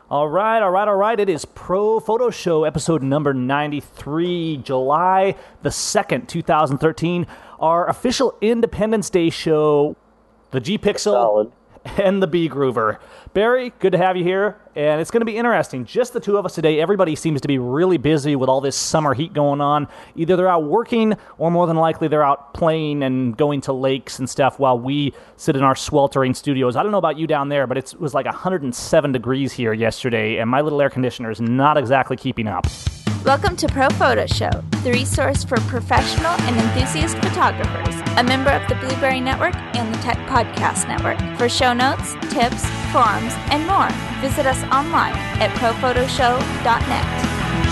All right. It is Pro Photo Show, episode number 93, July the 2nd, 2013. Our official Independence Day show, the G-Pixel Solid. and the B-Groover. Barry, good to have you here, and it's going to be interesting. Just the two of us today. Everybody seems to be really busy with all this summer heat going on. Either they're out working, or more than likely they're out playing and going to lakes and stuff while we sit in our sweltering studios. I don't know about you down there, but it was like 107 degrees here yesterday, and my little air conditioner is not exactly keeping up. Welcome to Pro Photo Show, the resource for professional and enthusiast photographers, a member of the Blueberry Network and the Tech Podcast Network. For show notes, tips, forums, and more, visit us online at prophotoshow.net.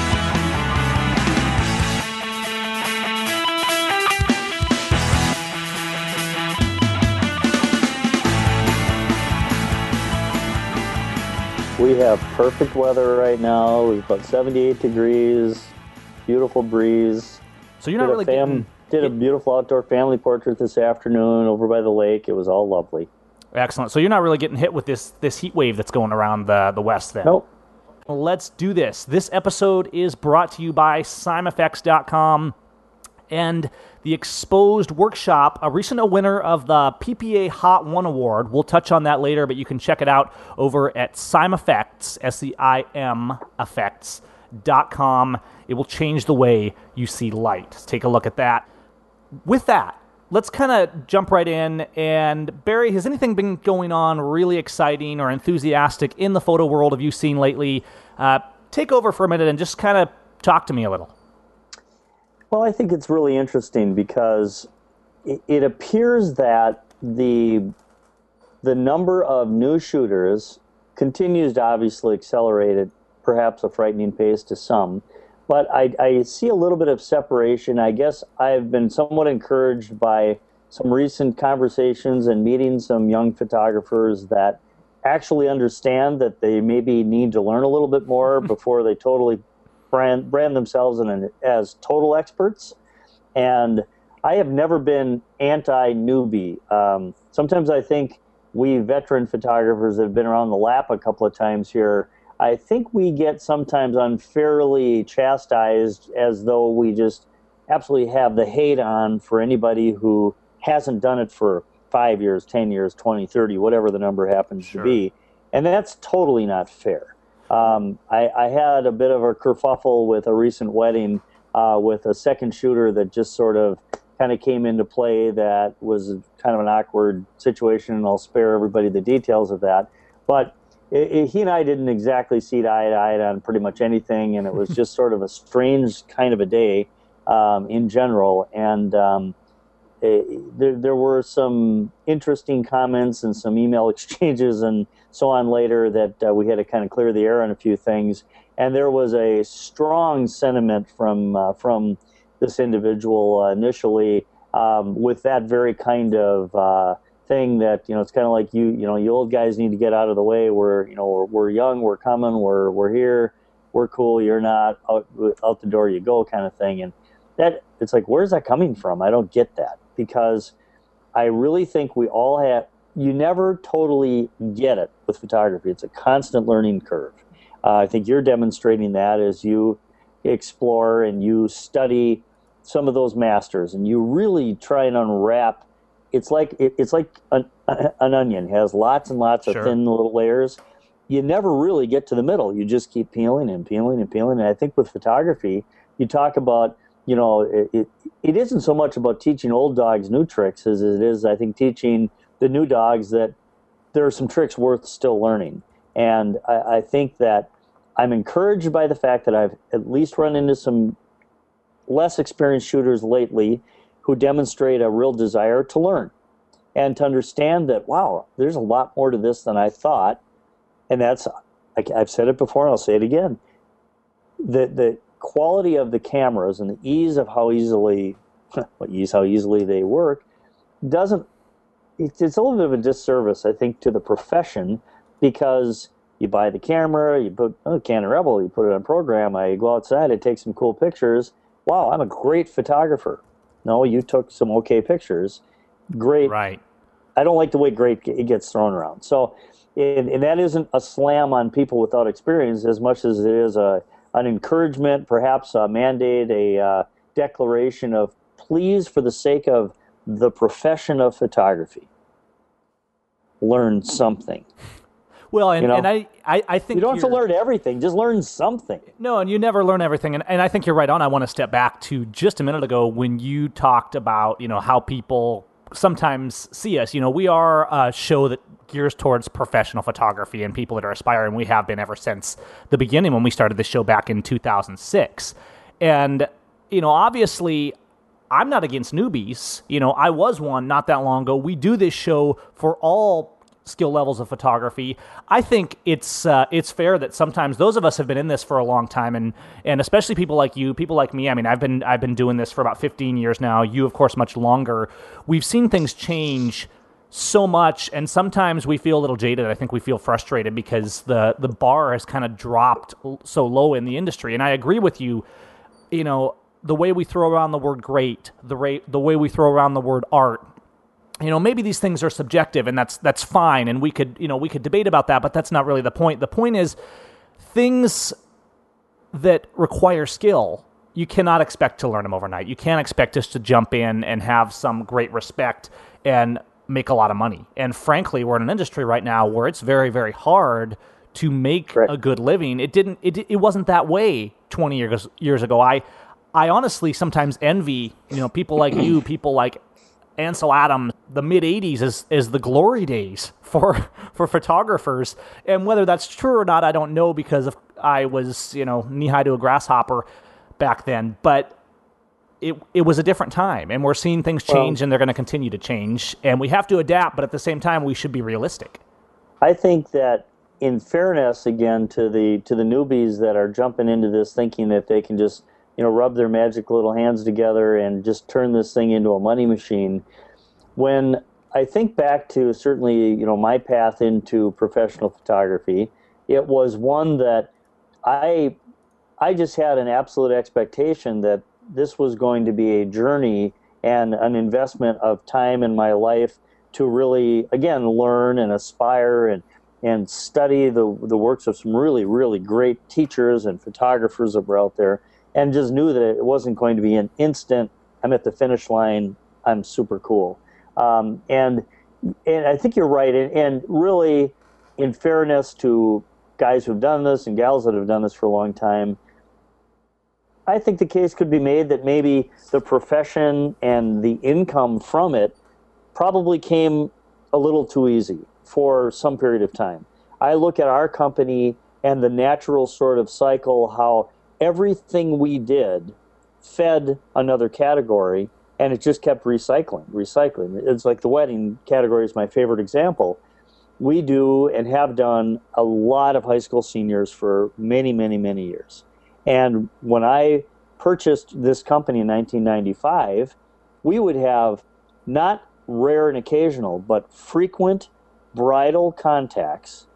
We have perfect weather right now. It's about 78 degrees, beautiful breeze. So you're not really Did a beautiful outdoor family portrait this afternoon over by the lake. It was all lovely. Excellent. So you're not really getting hit with this heat wave that's going around the West then? Nope. Let's do this. This episode is brought to you by SimFX.com and the Exposed Workshop, a recent winner of the PPA Hot 1 Award. We'll touch on that later, but you can check it out over at SimFX, S-E-I-M effects.com. It will change the way you see light. Let's take a look at that. With that, let's kind of jump right in. And Barry, has anything been going on really exciting or enthusiastic in the photo world have you seen lately? Take over for a minute and just kind of talk to me a little. Well, I think it's really interesting because it appears that the number of new shooters continues to obviously accelerate at perhaps a frightening pace to some. But I see a little bit of separation. I guess I've been somewhat encouraged by some recent conversations and meeting some young photographers that actually understand that they maybe need to learn a little bit more before they totally brand themselves as total experts. And I have never been anti-newbie. Sometimes I think we veteran photographers that have been around the lap a couple of times here, I think we get sometimes unfairly chastised as though we just absolutely have the hate on for anybody who hasn't done it for 5 years, 10 years, 20, 30, whatever the number happens to be. And that's totally not fair. I had a bit of a kerfuffle with a recent wedding with a second shooter that just sort of kind of came into play that was kind of an awkward situation, and I'll spare everybody the details of that. But he and I didn't exactly see eye to eye on pretty much anything, and it was just sort of a strange kind of a day in general. And there were some interesting comments and some email exchanges and so on later that we had to kind of clear the air on a few things. And there was a strong sentiment from this individual initially with that very kind of thing that, it's kind of like you old guys need to get out of the way. We're young, we're coming, we're here, we're cool, you're not, out the door you go kind of thing. And that, it's like, where's that coming from? I don't get that, because I really think we all you never totally get it with photography. It's a constant learning curve. I think you're demonstrating that as you explore and you study some of those masters and you really try and unwrap. It's like an onion. It has lots and lots of thin little layers. You never really get to the middle. You just keep peeling and peeling and peeling. And I think with photography, you talk about, it isn't so much about teaching old dogs new tricks as it is, I think, teaching the new dogs that there are some tricks worth still learning. And I think that I'm encouraged by the fact that I've at least run into some less experienced shooters lately who demonstrate a real desire to learn and to understand that, wow, there's a lot more to this than I thought. And that's, I've said it before and I'll say it again, the quality of the cameras and the ease of how easily they work it's a little bit of a disservice, I think, to the profession, because you buy the camera, you put Canon Rebel, you put it on program, I go outside, I take some cool pictures. Wow, I'm a great photographer. No, you took some okay pictures. Great. Right. I don't like the way great it gets thrown around. So and that isn't a slam on people without experience as much as it is an encouragement, perhaps a mandate, a declaration of please, for the sake of the profession of photography, learn something. Well, and I think you don't have to learn everything. Just learn something. No, and you never learn everything. And I think you're right on. I want to step back to just a minute ago when you talked about, how people sometimes see us. We are a show that gears towards professional photography and people that are aspiring. We have been ever since the beginning when we started this show back in 2006. And, obviously, I'm not against newbies. I was one not that long ago. We do this show for all skill levels of photography. I think it's fair that sometimes those of us have been in this for a long time, and especially people like you, people like me. I mean, I've been doing this for about 15 years now. You, of course, much longer. We've seen things change so much, and sometimes we feel a little jaded. I think we feel frustrated because the bar has kind of dropped so low in the industry. And I agree with you. The way we throw around the word great, the way we throw around the word art. Maybe these things are subjective, and that's fine, and we could debate about that, but that's not really the point. The point is, things that require skill, you cannot expect to learn them overnight. You can't expect us to jump in and have some great respect and make a lot of money. And frankly, we're in an industry right now where it's very, very hard to make a good living. It wasn't that way 20 years ago. I honestly sometimes envy, people like you, people like Ansel Adams. The mid-'80s is the glory days for photographers. And whether that's true or not, I don't know, because I was, knee-high to a grasshopper back then. But it was a different time, and we're seeing things change, and they're going to continue to change. And we have to adapt, but at the same time, we should be realistic. I think that, in fairness, again, to the newbies that are jumping into this thinking that they can just rub their magic little hands together and just turn this thing into a money machine. When I think back to certainly, my path into professional photography, it was one that I just had an absolute expectation that this was going to be a journey and an investment of time in my life to really, again, learn and aspire and study the works of some really, really great teachers and photographers that were out there. And just knew that it wasn't going to be an instant, I'm at the finish line, I'm super cool. And I think you're right. And really, in fairness to guys who've done this and gals that have done this for a long time, I think the case could be made that maybe the profession and the income from it probably came a little too easy for some period of time. I look at our company and the natural sort of cycle, how everything we did fed another category, and it just kept recycling. It's like the wedding category is my favorite example. We do and have done a lot of high school seniors for many, many, many years. And when I purchased this company in 1995, we would have not rare and occasional, but frequent bridal contacts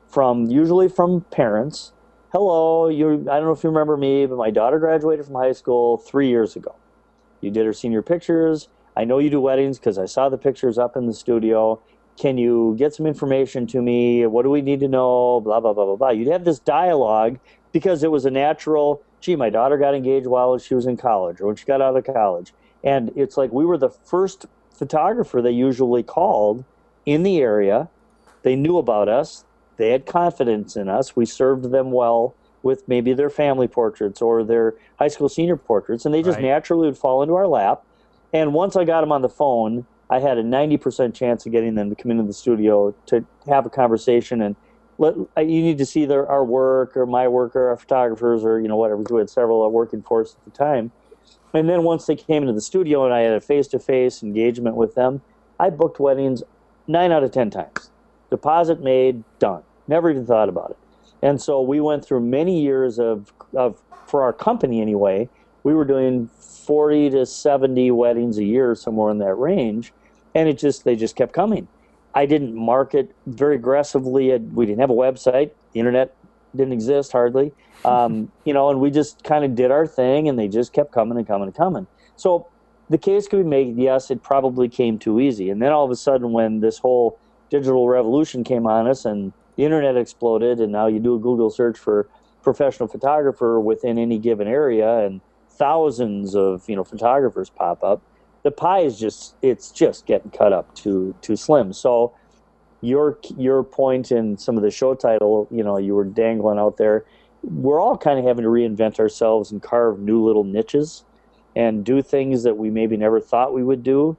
usually from parents. Hello, I don't know if you remember me, but my daughter graduated from high school 3 years ago. You did her senior pictures. I know you do weddings because I saw the pictures up in the studio. Can you get some information to me? What do we need to know? Blah, blah, blah, blah, blah. You'd have this dialogue because it was a natural, my daughter got engaged while she was in college or when she got out of college. And it's like we were the first photographer they usually called in the area. They knew about us. They had confidence in us. We served them well with maybe their family portraits or their high school senior portraits, and they just naturally would fall into our lap. And once I got them on the phone, I had a 90% chance of getting them to come into the studio to have a conversation and you need to see our work or my work or our photographers or whatever. We had several working for us at the time. And then once they came into the studio and I had a face-to-face engagement with them, I booked weddings 9 out of 10 times. Deposit made, done. Never even thought about it. And so we went through many years of for our company anyway, we were doing 40 to 70 weddings a year, somewhere in that range, and they just kept coming. I didn't market very aggressively. We didn't have a website. The internet didn't exist hardly. And we just kind of did our thing, and they just kept coming and coming and coming. So the case could be made, yes, it probably came too easy. And then all of a sudden when this whole digital revolution came on us and the internet exploded, and now you do a Google search for professional photographer within any given area, and thousands of photographers pop up. The pie is it's just getting cut up too slim. So your point in some of the show title, you were dangling out there. We're all kind of having to reinvent ourselves and carve new little niches and do things that we maybe never thought we would do.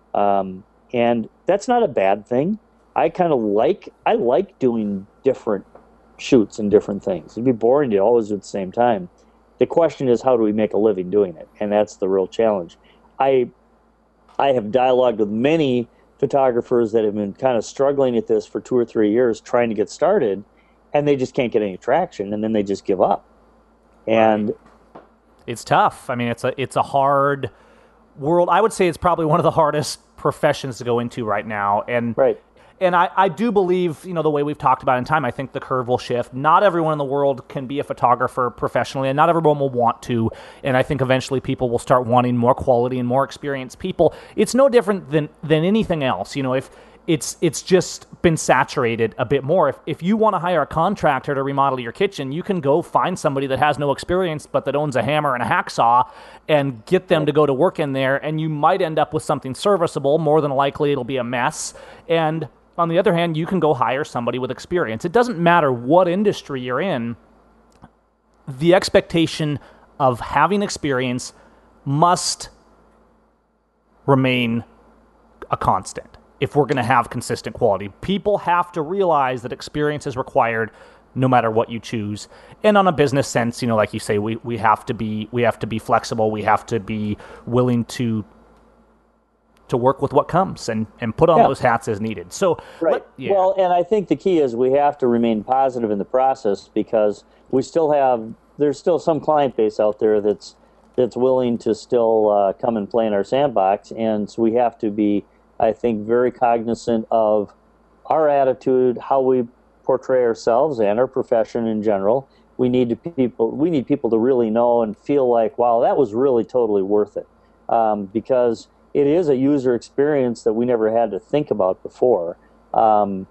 And that's not a bad thing. I like doing different shoots and different things. It'd be boring to always do it at the same time. The question is, how do we make a living doing it? And that's the real challenge. I have dialogued with many photographers that have been kind of struggling at this for 2 or 3 years, trying to get started, and they just can't get any traction, and then they just give up. And it's tough. I mean, it's a hard world. I would say it's probably one of the hardest professions to go into right now. And right. And I do believe, the way we've talked about in time, I think the curve will shift. Not everyone in the world can be a photographer professionally, and not everyone will want to. And I think eventually people will start wanting more quality and more experienced people. It's no different than anything else. If it's just been saturated a bit more. If you want to hire a contractor to remodel your kitchen, you can go find somebody that has no experience but that owns a hammer and a hacksaw and get them to go to work in there, and you might end up with something serviceable. More than likely it'll be a mess. And on the other hand, you can go hire somebody with experience. It doesn't matter what industry you're in. The expectation of having experience must remain a constant if we're going to have consistent quality. People have to realize that experience is required no matter what you choose. And on a business sense, like you say, we have to be flexible. We have to be willing to work with what comes and put on those hats as needed. So, right. Well, and I think the key is we have to remain positive in the process, because there's still some client base out there that's willing to still come and play in our sandbox. And so we have to be, I think, very cognizant of our attitude, how we portray ourselves and our profession in general. We need people to really know and feel like, wow, that was really totally worth it. Because it is a user experience that we never had to think about before. I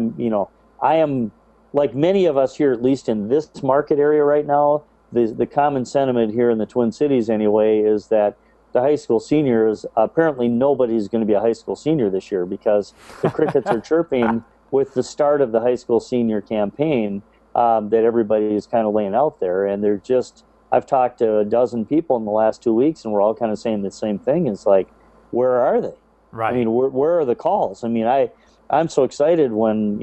am like many of us here, at least in this market area right now. The common sentiment here in the Twin Cities, anyway, is that the high school seniors, apparently nobody's going to be a high school senior this year, because the crickets are chirping with the start of the high school senior campaign that everybody is kind of laying out there, and they're just. I've talked to a dozen people in the last 2 weeks, and we're all kind of saying the same thing. It's like, where are they? Right. I mean, where are the calls? I mean, I'm so excited when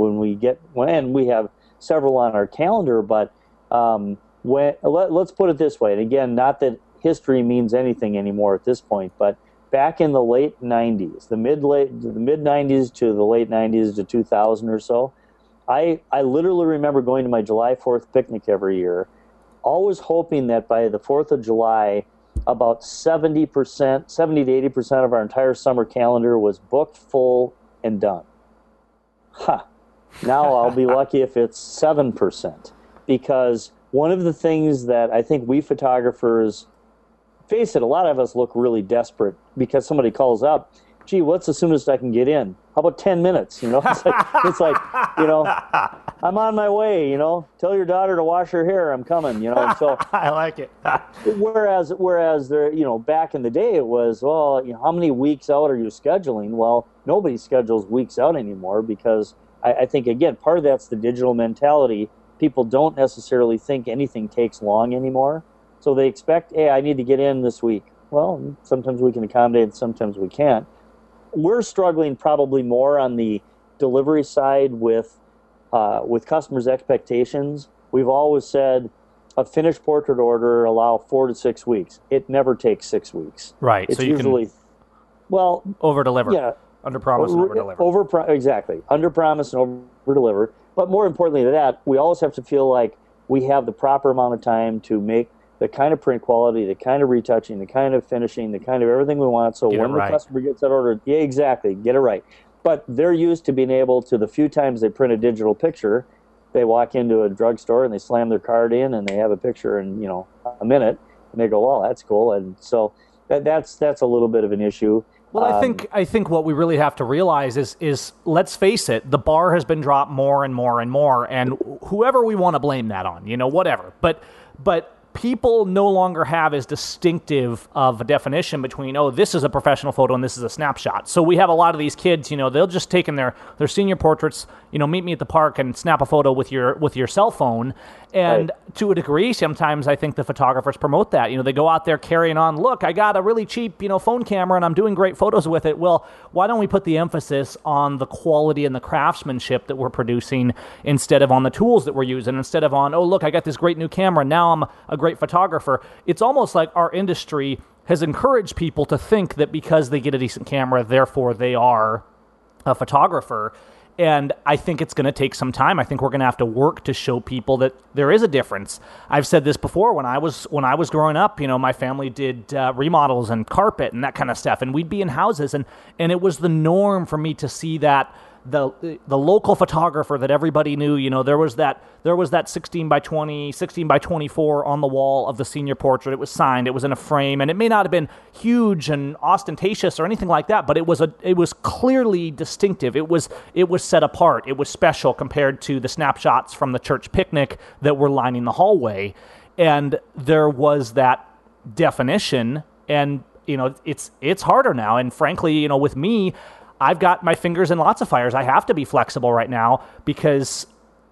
we have several on our calendar, but let's put it this way. And again, not that history means anything anymore at this point, but back in the late 90s, the mid 90s to the late 90s to 2000 or so, I literally remember going to my July 4th picnic every year, always hoping that by the 4th of July, about 70 to 80% of our entire summer calendar was booked full and done. Now I'll be lucky if it's 7%, because one of the things that I think we photographers, face it, a lot of us look really desperate because somebody calls up, gee, what's the soonest I can get in? How about 10 minutes? It's like, I'm on my way, tell your daughter to wash her hair, I'm coming, and so I like it. whereas there, back in the day it was, well, how many weeks out are you scheduling? Well, nobody schedules weeks out anymore, because I think, again, part of that's the digital mentality. People don't necessarily think anything takes long anymore. So they expect, hey, I need to get in this week. Well, sometimes we can accommodate, sometimes we can't. We're struggling probably more on the delivery side with customers' expectations. We've always said a finished portrait order allow 4 to 6 weeks. It never takes 6 weeks. Right. It's so you usually, over deliver. Yeah. Under promise and over deliver. Exactly. Under promise and over deliver. But more importantly than that, we always have to feel like we have the proper amount of time to make the kind of print quality, the kind of retouching, the kind of finishing, the kind of everything we want. So when the customer gets that order, yeah, exactly, get it right. But they're used to being able to, the few times they print a digital picture, they walk into a drugstore and they slam their card in and they have a picture in, a minute, and they go, well, that's cool. And so that's a little bit of an issue. Well, I think what we really have to realize is let's face it, the bar has been dropped more and more and more, and whoever we want to blame that on, whatever. But people no longer have as distinctive of a definition between, this is a professional photo and this is a snapshot. So we have a lot of these kids, they'll just take in their senior portraits, meet me at the park and snap a photo with your cell phone. And to a degree, sometimes I think the photographers promote that. They go out there carrying on, look, I got a really cheap, phone camera and I'm doing great photos with it. Well, why don't we put the emphasis on the quality and the craftsmanship that we're producing instead of on the tools that we're using, instead of on, look, I got this great new camera, now I'm a great photographer. It's almost like our industry has encouraged people to think that because they get a decent camera, therefore they are a photographer. And I think it's going to take some time. I think we're going to have to work to show people that there is a difference. I've said this before. When I was growing up, my family did remodels and carpet and that kind of stuff, and we'd be in houses, and it was the norm for me to see that the local photographer that everybody knew. There was that 16 by 20, 16 by 24 on the wall of the senior portrait. It was signed. It was in a frame, and it may not have been huge and ostentatious or anything like that, but it was clearly distinctive. It was set apart. It was special compared to the snapshots from the church picnic that were lining the hallway, and there was that definition. And it's harder now. And frankly, with me, I've got my fingers in lots of fires. I have to be flexible right now because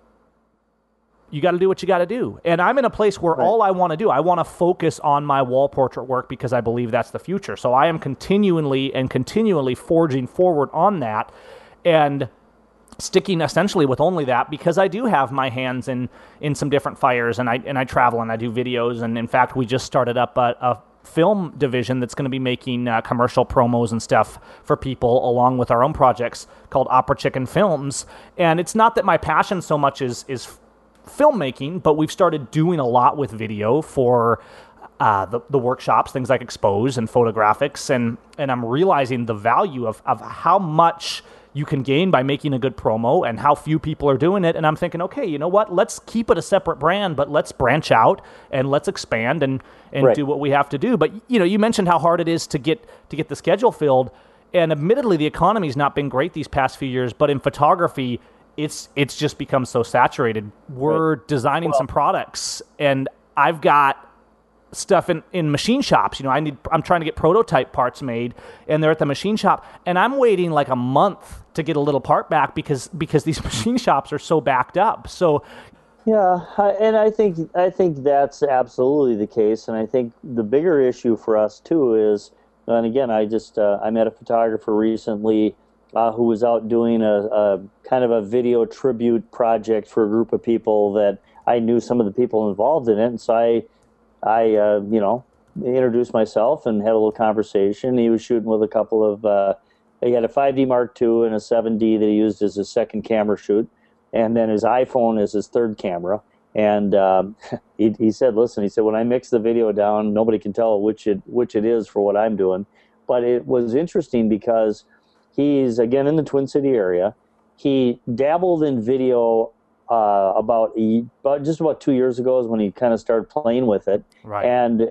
you got to do what you got to do. And I'm in a place where all I want to do, I want to focus on my wall portrait work because I believe that's the future. So I am continually forging forward on that and sticking essentially with only that because I do have my hands in some different fires, and I travel and I do videos. And in fact, we just started up a film division that's going to be making commercial promos and stuff for people along with our own projects called Opera Chicken Films. And it's not that my passion so much is filmmaking, but we've started doing a lot with video for the workshops, things like Expose and Photographics, and I'm realizing the value of how much you can gain by making a good promo and how few people are doing it. And I'm thinking, okay, you know what? Let's keep it a separate brand, but let's branch out and let's expand and do what we have to do. But you mentioned how hard it is to get the schedule filled, and admittedly, the economy's not been great these past few years. But in photography, it's just become so saturated. We're designing some products, and I've got stuff in machine shops. I'm trying to get prototype parts made, and they're at the machine shop, and I'm waiting like a month to get a little part back because these machine shops are so backed up. So yeah, and I think that's absolutely the case. And I think the bigger issue for us too is, and again, I met a photographer recently who was out doing a kind of a video tribute project for a group of people that I knew some of the people involved in it, and so I introduced myself and had a little conversation. He was shooting with a couple of, he had a 5D Mark II and a 7D that he used as his second camera shoot, and then his iPhone is his third camera. And he said, listen, when I mix the video down, nobody can tell which it is for what I'm doing. But it was interesting because he's, again, in the Twin City area. He dabbled in video about 2 years ago is when he kind of started playing with it. Right. And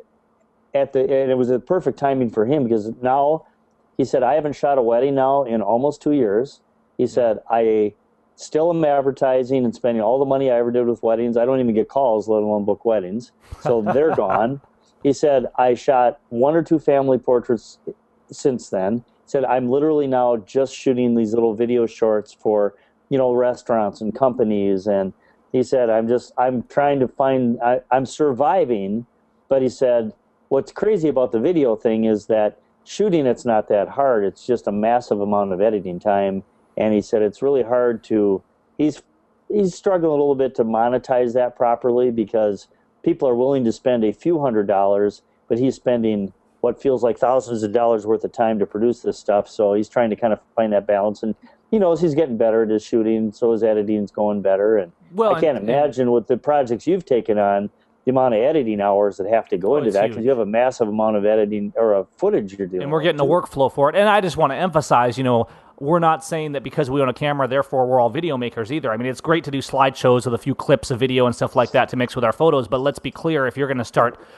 it was a perfect timing for him because now he said, I haven't shot a wedding now in almost 2 years. He said, I still am advertising and spending all the money I ever did with weddings. I don't even get calls, let alone book weddings. So they're gone. He said, I shot 1 or 2 family portraits since then. He said, I'm literally now just shooting these little video shorts for restaurants and companies. And he said, I'm trying to find, I'm surviving. But he said, what's crazy about the video thing is that shooting, it's not that hard. It's just a massive amount of editing time. And he said, it's really hard he's struggling a little bit to monetize that properly because people are willing to spend a few $100s, but he's spending what feels like thousands of dollars worth of time to produce this stuff. So he's trying to kind of find that balance. And he knows he's getting better at his shooting, so his editing's going better. And I can't imagine with the projects you've taken on, the amount of editing hours that have to go into that because you have a massive amount of editing or footage you're doing. And we're getting a workflow for it. And I just want to emphasize, we're not saying that because we own a camera, therefore we're all video makers either. I mean, it's great to do slideshows with a few clips of video and stuff like that to mix with our photos, but let's be clear, if you're going to start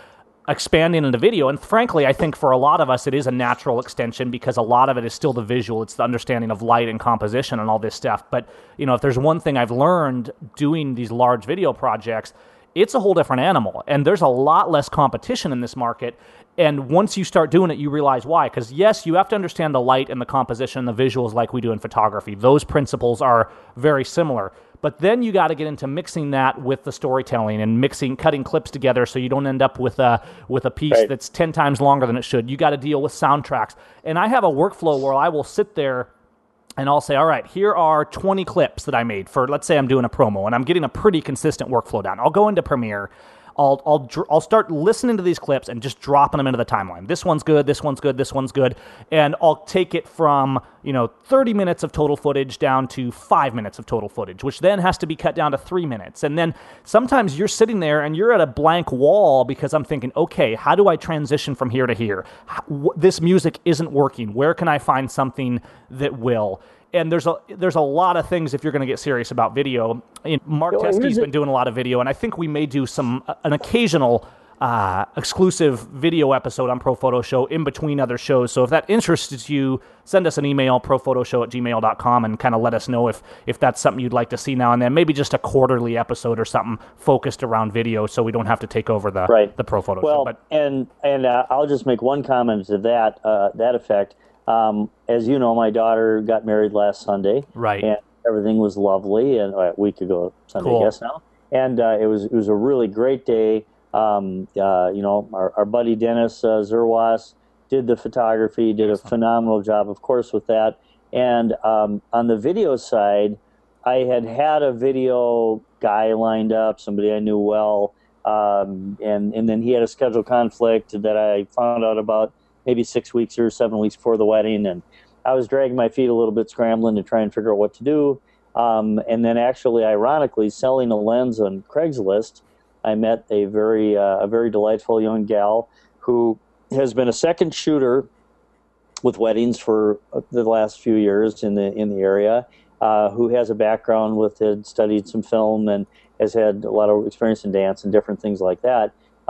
expanding into video. And frankly, I think for a lot of us, it is a natural extension because a lot of it is still the visual. It's the understanding of light and composition and all this stuff. But, if there's one thing I've learned doing these large video projects, it's a whole different animal. And there's a lot less competition in this market. And once you start doing it, you realize why. Because yes, you have to understand the light and the composition and the visuals like we do in photography. Those principles are very similar. But then you got to get into mixing that with the storytelling and cutting clips together so you don't end up with a piece that's 10 times longer than it should. You got to deal with soundtracks. And I have a workflow where I will sit there and I'll say, all right, here are 20 clips that I made for, let's say I'm doing a promo, and I'm getting a pretty consistent workflow down. I'll go into Premiere. I'll start listening to these clips and just dropping them into the timeline. This one's good, this one's good, this one's good. And I'll take it from, 30 minutes of total footage down to 5 minutes of total footage, which then has to be cut down to 3 minutes. And then sometimes you're sitting there and you're at a blank wall because I'm thinking, okay, how do I transition from here to here? This music isn't working. Where can I find something that will? And there's a lot of things if you're going to get serious about video. Mark Teskey's been doing a lot of video, and I think we may do an occasional exclusive video episode on Pro Photo Show in between other shows. So if that interests you, send us an email, prophotoshow@gmail.com, and kind of let us know if that's something you'd like to see now and then. Maybe just a quarterly episode or something focused around video so we don't have to take over the Pro Photo Show. Well, and I'll just make one comment to that effect. As you know, my daughter got married last Sunday, right? And everything was lovely, and a week ago Sunday, cool. I guess now. And it was a really great day. Our buddy Dennis Zerwas did the photography, did a phenomenal job, of course, with that. And on the video side, I had a video guy lined up, somebody I knew well, and then he had a schedule conflict that I found out about maybe 6 weeks or 7 weeks before the wedding, and I was dragging my feet a little bit, scrambling to try and figure out what to do. And then actually, ironically, selling a lens on Craigslist, I met a very delightful young gal who has been a second shooter with weddings for the last few years in the area, who has a background had studied some film and has had a lot of experience in dance and different things like that.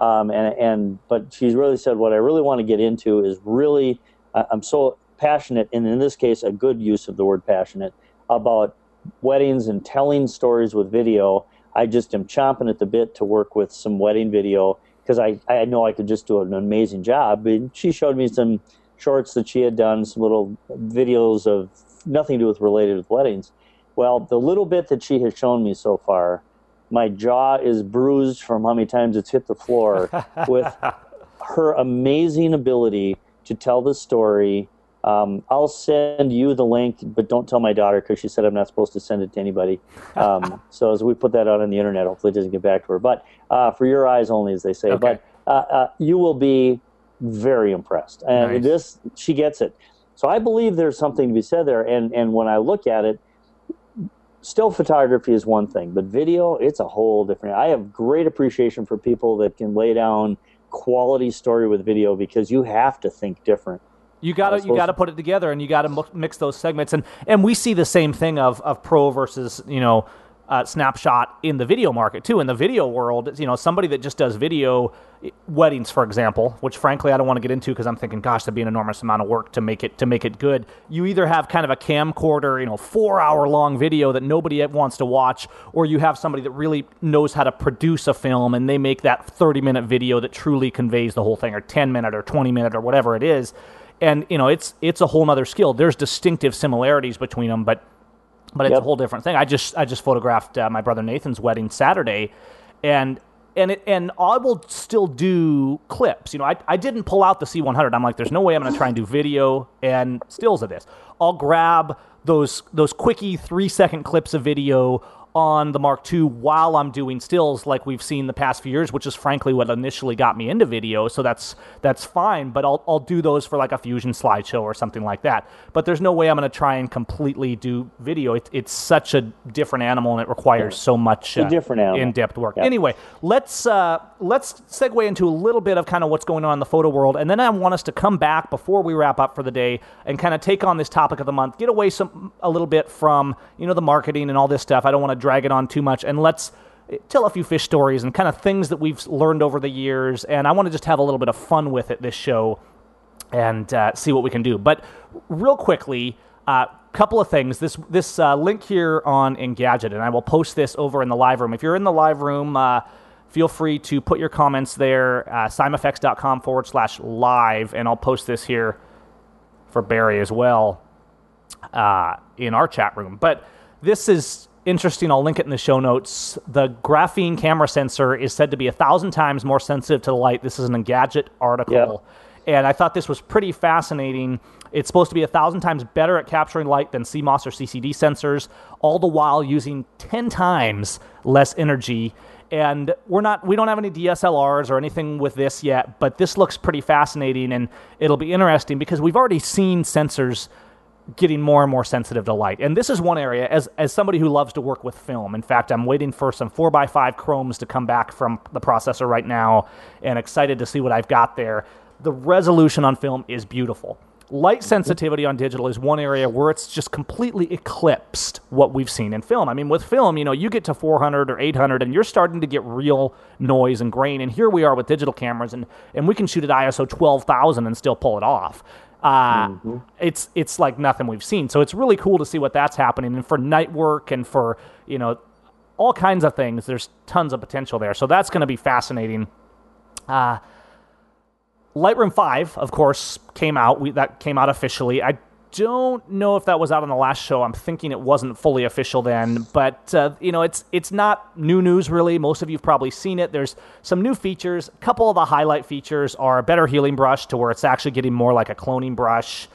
But she's really said, what I really want to get into is really, I'm so passionate, and in this case, a good use of the word passionate, about weddings and telling stories with video. I just am chomping at the bit to work with some wedding video because I know I could just do an amazing job. And she showed me some shorts that she had done, some little videos of nothing to do with related with weddings. Well, the little bit that she has shown me so far, my jaw is bruised from how many times it's hit the floor with her amazing ability to tell the story. I'll send you the link, but don't tell my daughter because she said I'm not supposed to send it to anybody. So as we put that out on the internet, hopefully it doesn't get back to her. But for your eyes only, as they say. Okay. But you will be very impressed. And nice. She gets it. So I believe there's something to be said there. And when I look at it, still photography is one thing, but video, it's a whole different. I have great appreciation for people that can lay down quality story with video because you have to think different. You got to put it together, and you got to mix those segments, and we see the same thing of pro versus snapshot in the video market too. In the video world, somebody that just does video weddings, for example, which frankly I don't want to get into because I'm thinking, gosh, that'd be an enormous amount of work to make it good. You either have kind of a camcorder, 4-hour-long video that nobody wants to watch, or you have somebody that really knows how to produce a film and they make that 30-minute video that truly conveys the whole thing, or 10-minute or 20-minute or whatever it is. And it's a whole other skill. There's distinctive similarities between them, but it's a whole different thing. I just photographed my brother Nathan's wedding Saturday, and I will still do clips. I didn't pull out the C100. I'm like, there's no way I'm going to try and do video and stills of this. I'll grab those quickie 3-second clips of video on the Mark II while I'm doing stills like we've seen the past few years, which is frankly what initially got me into video, so that's fine, but I'll do those for like a Fusion slideshow or something like that. But there's no way I'm going to try and completely do video. It's such a different animal, and it requires so much in-depth work. Yeah. Anyway, let's segue into a little bit of kind of what's going on in the photo world, and then I want us to come back before we wrap up for the day and kind of take on this topic of the month, get away a little bit from the marketing and all this stuff. I don't want to drag it on too much, and let's tell a few fish stories and kind of things that we've learned over the years. And I want to just have a little bit of fun with it this show and see what we can do. But real quickly, couple of things. This link here on Engadget, and I will post this over in the live room. If you're in the live room, feel free to put your comments there, simafx.com/live, and I'll post this here for Barry as well in our chat room. But this is interesting. I'll link it in the show notes. The graphene camera sensor is said to be 1,000 times more sensitive to the light. This is an Engadget article. Yep. And I thought this was pretty fascinating. It's supposed to be 1,000 times better at capturing light than CMOS or CCD sensors, all the while using 10 times less energy. And we don't have any DSLRs or anything with this yet, but this looks pretty fascinating, and it'll be interesting because we've already seen sensors getting more and more sensitive to light. And this is one area, as somebody who loves to work with film. In fact, I'm waiting for some 4x5 chromes to come back from the processor right now, and excited to see what I've got there. The resolution on film is beautiful. Light sensitivity on digital is one area where it's just completely eclipsed what we've seen in film. I mean, with film, you get to 400 or 800 and you're starting to get real noise and grain. And here we are with digital cameras, and we can shoot at ISO 12,000 and still pull it off. It's like nothing we've seen. So it's really cool to see what that's happening. And for night work and for, all kinds of things, there's tons of potential there. So that's going to be fascinating. Lightroom 5, of course, came out. That came out officially. I don't know if that was out on the last show. I'm thinking it wasn't fully official then. But, it's not new news, really. Most of you have probably seen it. There's some new features. A couple of the highlight features are a better healing brush to where it's actually getting more like a cloning brush.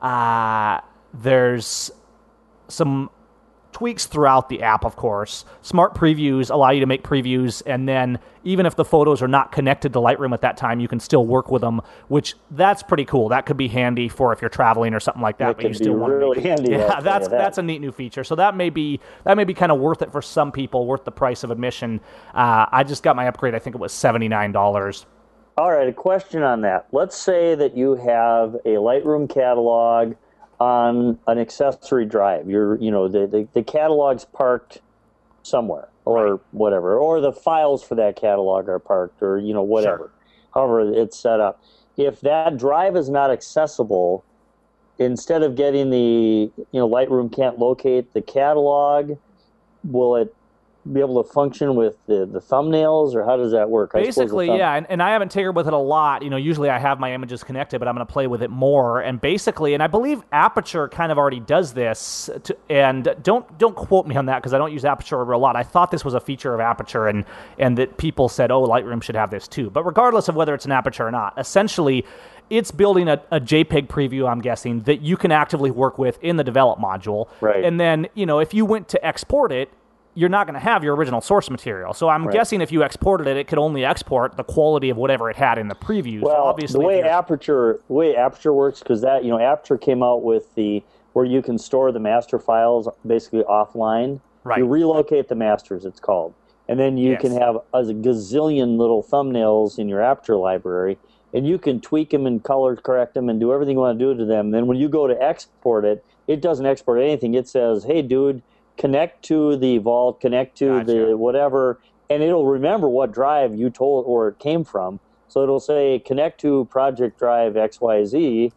There's some tweaks throughout the app, of course. Smart previews allow you to make previews, and then even if the photos are not connected to Lightroom at that time, you can still work with them, which that's pretty cool. That could be handy for if you're traveling or something like that. But you still want really handy. Yeah, that's a neat new feature. So that may be kind of worth it for some people, worth the price of admission. I just got my upgrade. I think it was $79. All right, a question on that. Let's say that you have a Lightroom catalog on an accessory drive. The catalog's parked somewhere or whatever, or the files for that catalog are parked, or whatever. Sure. However it's set up. If that drive is not accessible, instead of getting the Lightroom can't locate the catalog, will it be able to function with the thumbnails, or how does that work? Basically, yeah, and I haven't tinkered with it a lot. Usually I have my images connected, but I'm going to play with it more. And basically, and I believe Aperture kind of already does this, and don't quote me on that because I don't use Aperture a lot. I thought this was a feature of Aperture, and that people said, oh, Lightroom should have this too. But regardless of whether it's an Aperture or not, essentially, it's building a JPEG preview, I'm guessing, that you can actively work with in the develop module. Right. And then, if you went to export it, you're not going to have your original source material. So I'm guessing if you exported it, it could only export the quality of whatever it had in the preview. Well, so obviously the way Aperture works, because that Aperture came out with where you can store the master files basically offline. Right. You relocate the masters, it's called, and then you can have a gazillion little thumbnails in your Aperture library, and you can tweak them and color correct them and do everything you want to do to them. Then when you go to export it, it doesn't export anything. It says, "Hey, dude, connect to the vault, connect to the whatever," and it'll remember what drive you told or it came from. So it'll say connect to project drive XYZ,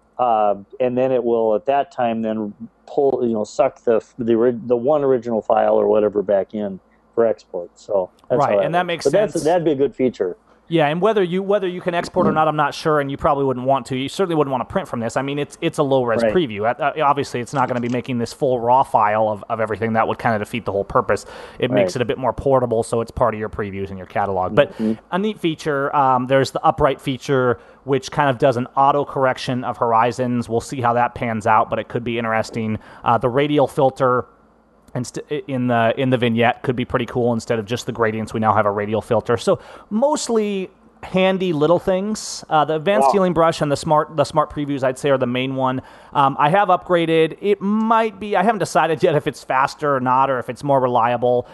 and then it will at that time then pull, suck the one original file or whatever back in for export. So that's and that makes sense. That'd be a good feature. Yeah, and whether you can export or not, I'm not sure, and you probably wouldn't want to. You certainly wouldn't want to print from this. I mean, it's a low-res preview. Obviously, it's not going to be making this full raw file of everything. That would kind of defeat the whole purpose. It makes it a bit more portable, so it's part of your previews in your catalog. But a neat feature, there's the upright feature, which kind of does an auto-correction of horizons. We'll see how that pans out, but it could be interesting. The radial filter in the vignette could be pretty cool. Instead of just the gradients, we now have a radial filter. So mostly handy little things. The advanced healing brush and the smart previews, I'd say, are the main one. I have upgraded. It might be, I haven't decided yet if it's faster or not, or if it's more reliable.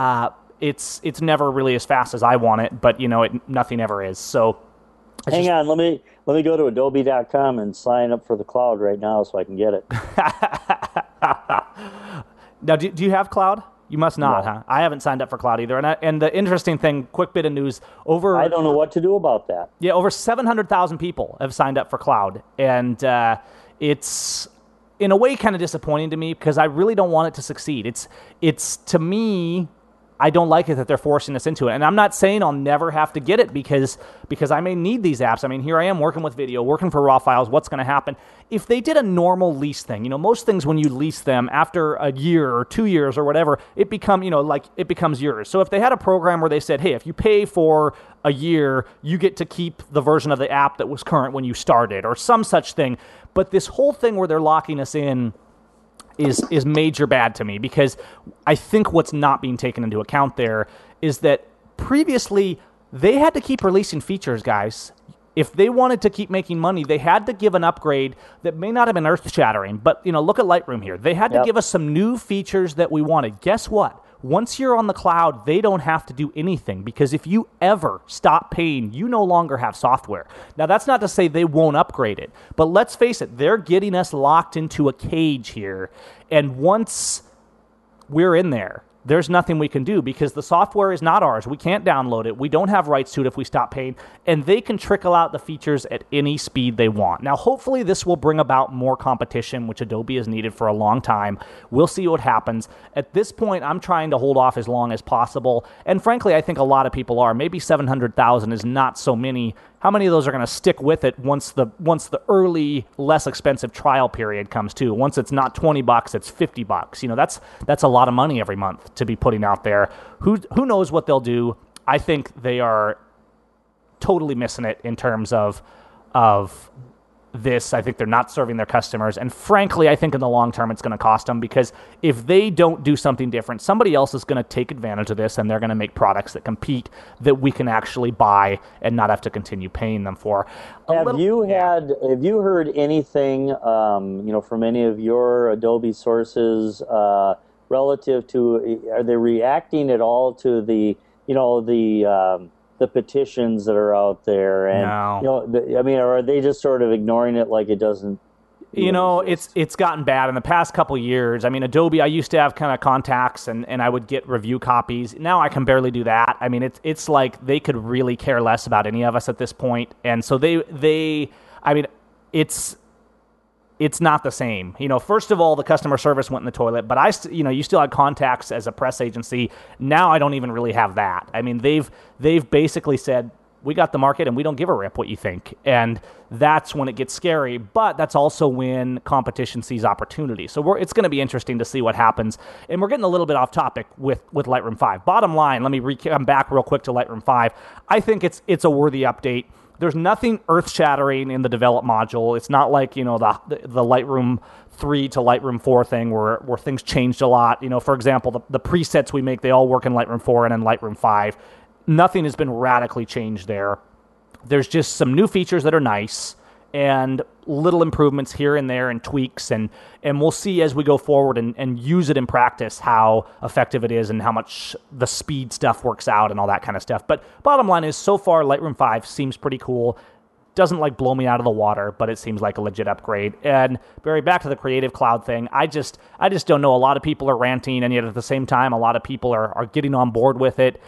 It's never really as fast as I want it, but nothing ever is. So hang on, let me go to Adobe.com and sign up for the cloud right now so I can get it. Now, do you have cloud? You must not, No. huh? I haven't signed up for Cloud either. And the interesting thing, quick bit of news, I don't know what to do about that. Yeah, over 700,000 people have signed up for Cloud. And it's, in a way, kind of disappointing to me because I really don't want it to succeed. It's to me, I don't like it that they're forcing us into it. And I'm not saying I'll never have to get it because I may need these apps. I mean, here I am working with video, working for raw files. What's going to happen? If they did a normal lease thing, most things when you lease them after a year or 2 years or whatever, it becomes yours. So if they had a program where they said, hey, if you pay for a year, you get to keep the version of the app that was current when you started or some such thing. But this whole thing where they're locking us in is major bad to me because I think what's not being taken into account there is that previously they had to keep releasing features, guys. If they wanted to keep making money, they had to give an upgrade that may not have been earth-shattering, but look at Lightroom here. They had to give us some new features that we wanted. Guess what? Once you're on the cloud, they don't have to do anything because if you ever stop paying, you no longer have software. Now, that's not to say they won't upgrade it, but let's face it, they're getting us locked into a cage here, and once we're in there, there's nothing we can do because the software is not ours. We can't download it. We don't have rights to it if we stop paying, and they can trickle out the features at any speed they want. Now, hopefully this will bring about more competition, which Adobe has needed for a long time. We'll see what happens. At this point, I'm trying to hold off as long as possible, and frankly, I think a lot of people are. Maybe 700,000 is not so many. How many of those are going to stick with it once the early, less expensive trial period comes too? Once it's not $20, it's $50. That's a lot of money every month to be putting out there. Who knows what they'll do? I think they are totally missing it in terms of this. I think they're not serving their customers. And frankly, I think in the long term, it's going to cost them because if they don't do something different, somebody else is going to take advantage of this and they're going to make products that compete that we can actually buy and not have to continue paying them for. Have you heard anything, from any of your Adobe sources relative to, are they reacting at all to the petitions that are out there, and No. or are they just sort of ignoring it like it doesn't? It's gotten bad in the past couple years. I mean, Adobe, I used to have kind of contacts and I would get review copies. Now I can barely do that. I mean, it's like they could really care less about any of us at this point, and so it's not the same. First of all, the customer service went in the toilet, but you still had contacts as a press agency. Now I don't even really have that. I mean, they've basically said, we got the market and we don't give a rip what you think. And that's when it gets scary, but that's also when competition sees opportunity. So it's going to be interesting to see what happens. And we're getting a little bit off topic with Lightroom 5. Bottom line, let me come back real quick to Lightroom 5. I think it's a worthy update. There's nothing earth-shattering in the develop module. It's not like, the Lightroom 3 to Lightroom 4 thing where things changed a lot. For example, the presets we make, they all work in Lightroom 4 and in Lightroom 5. Nothing has been radically changed there. There's just some new features that are nice and little improvements here and there and tweaks, and we'll see as we go forward and use it in practice how effective it is and how much the speed stuff works out and all that kind of stuff. But bottom line is, so far, Lightroom 5 seems pretty cool. Doesn't blow me out of the water, but it seems like a legit upgrade. And Barry, back to the Creative Cloud thing, I just don't know. A lot of people are ranting, and yet at the same time, a lot of people are getting on board with it.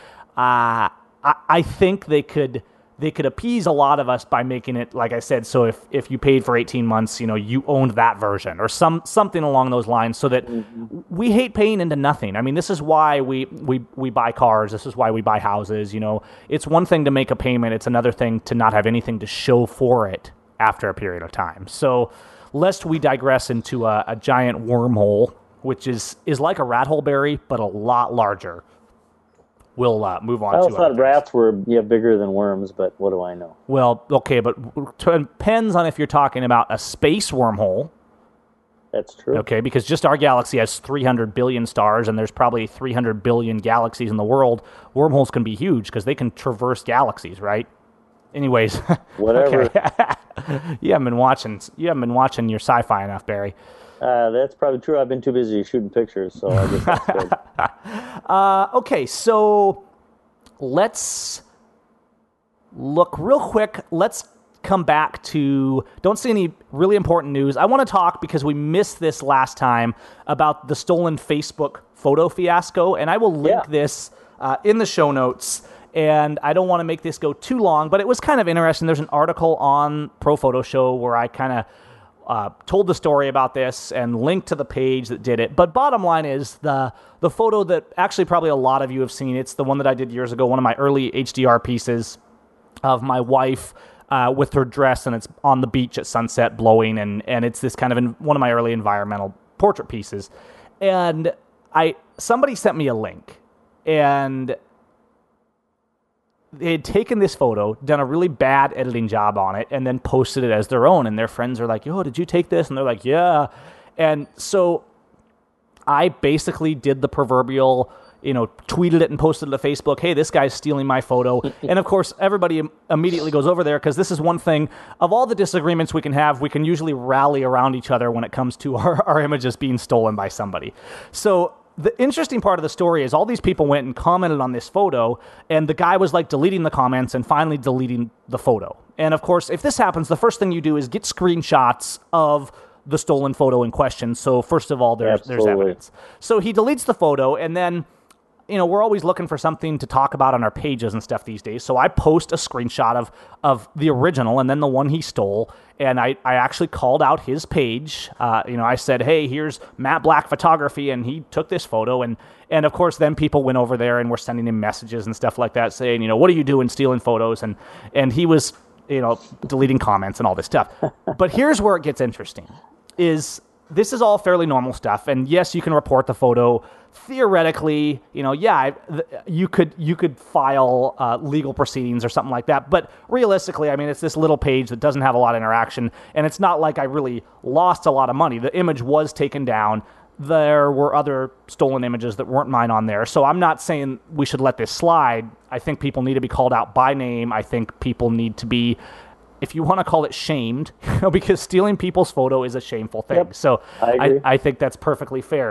I think they could appease a lot of us by making it, like I said, so if you paid for 18 months, you owned that version or something along those lines, so that we hate paying into nothing. I mean, this is why we buy cars. This is why we buy houses. It's one thing to make a payment. It's another thing to not have anything to show for it after a period of time. So lest we digress into a giant wormhole, which is like a rat hole, Barry, but a lot larger. We'll move on. I thought rats were bigger than worms, but what do I know? Well, okay, but it depends on if you're talking about a space wormhole. That's true. Okay, because just our galaxy has 300 billion stars, and there's probably 300 billion galaxies in the world. Wormholes can be huge because they can traverse galaxies, right? Anyways, whatever. You haven't been watching your sci-fi enough, Barry. That's probably true. I've been too busy shooting pictures, so I guess that's good. Okay, so let's look real quick. Let's come back to, don't see any really important news. I want to talk, because we missed this last time, about the stolen Facebook photo fiasco, and I will link this in the show notes. And I don't want to make this go too long, but it was kind of interesting. There's an article on Pro Photo Show where I kind of told the story about this and linked to the page that did it. But bottom line is the photo that actually probably a lot of you have seen. It's the one that I did years ago, one of my early HDR pieces of my wife with her dress, and it's on the beach at sunset blowing, and it's this kind of one of my early environmental portrait pieces. And somebody sent me a link, and they had taken this photo, done a really bad editing job on it, and then posted it as their own. And their friends are like, "Yo, did you take this?" And they're like, "Yeah." And so I basically did the proverbial, tweeted it and posted it to Facebook. Hey, this guy's stealing my photo. And of course, everybody immediately goes over there, because this is one thing of all the disagreements we can have, we can usually rally around each other when it comes to our images being stolen by somebody. So the interesting part of the story is all these people went and commented on this photo, and the guy was like deleting the comments and finally deleting the photo. And of course, if this happens, the first thing you do is get screenshots of the stolen photo in question. So first of all, there's evidence. So he deletes the photo, and then we're always looking for something to talk about on our pages and stuff these days. So I post a screenshot of the original and then the one he stole. And I actually called out his page. I said, hey, here's Matt Black Photography, and he took this photo. And of course, then people went over there and were sending him messages and stuff like that saying, what are you doing stealing photos? And he was, deleting comments and all this stuff. But here's where it gets interesting, is this is all fairly normal stuff. And yes, you can report the photo. Theoretically, you could file legal proceedings or something like that. But realistically, I mean, it's this little page that doesn't have a lot of interaction, and it's not like I really lost a lot of money. The image was taken down. There were other stolen images that weren't mine on there. So I'm not saying we should let this slide. I think people need to be called out by name. I think people need to be, if you want to call it, shamed, because stealing people's photo is a shameful thing. Yep, so I agree. I think that's perfectly fair.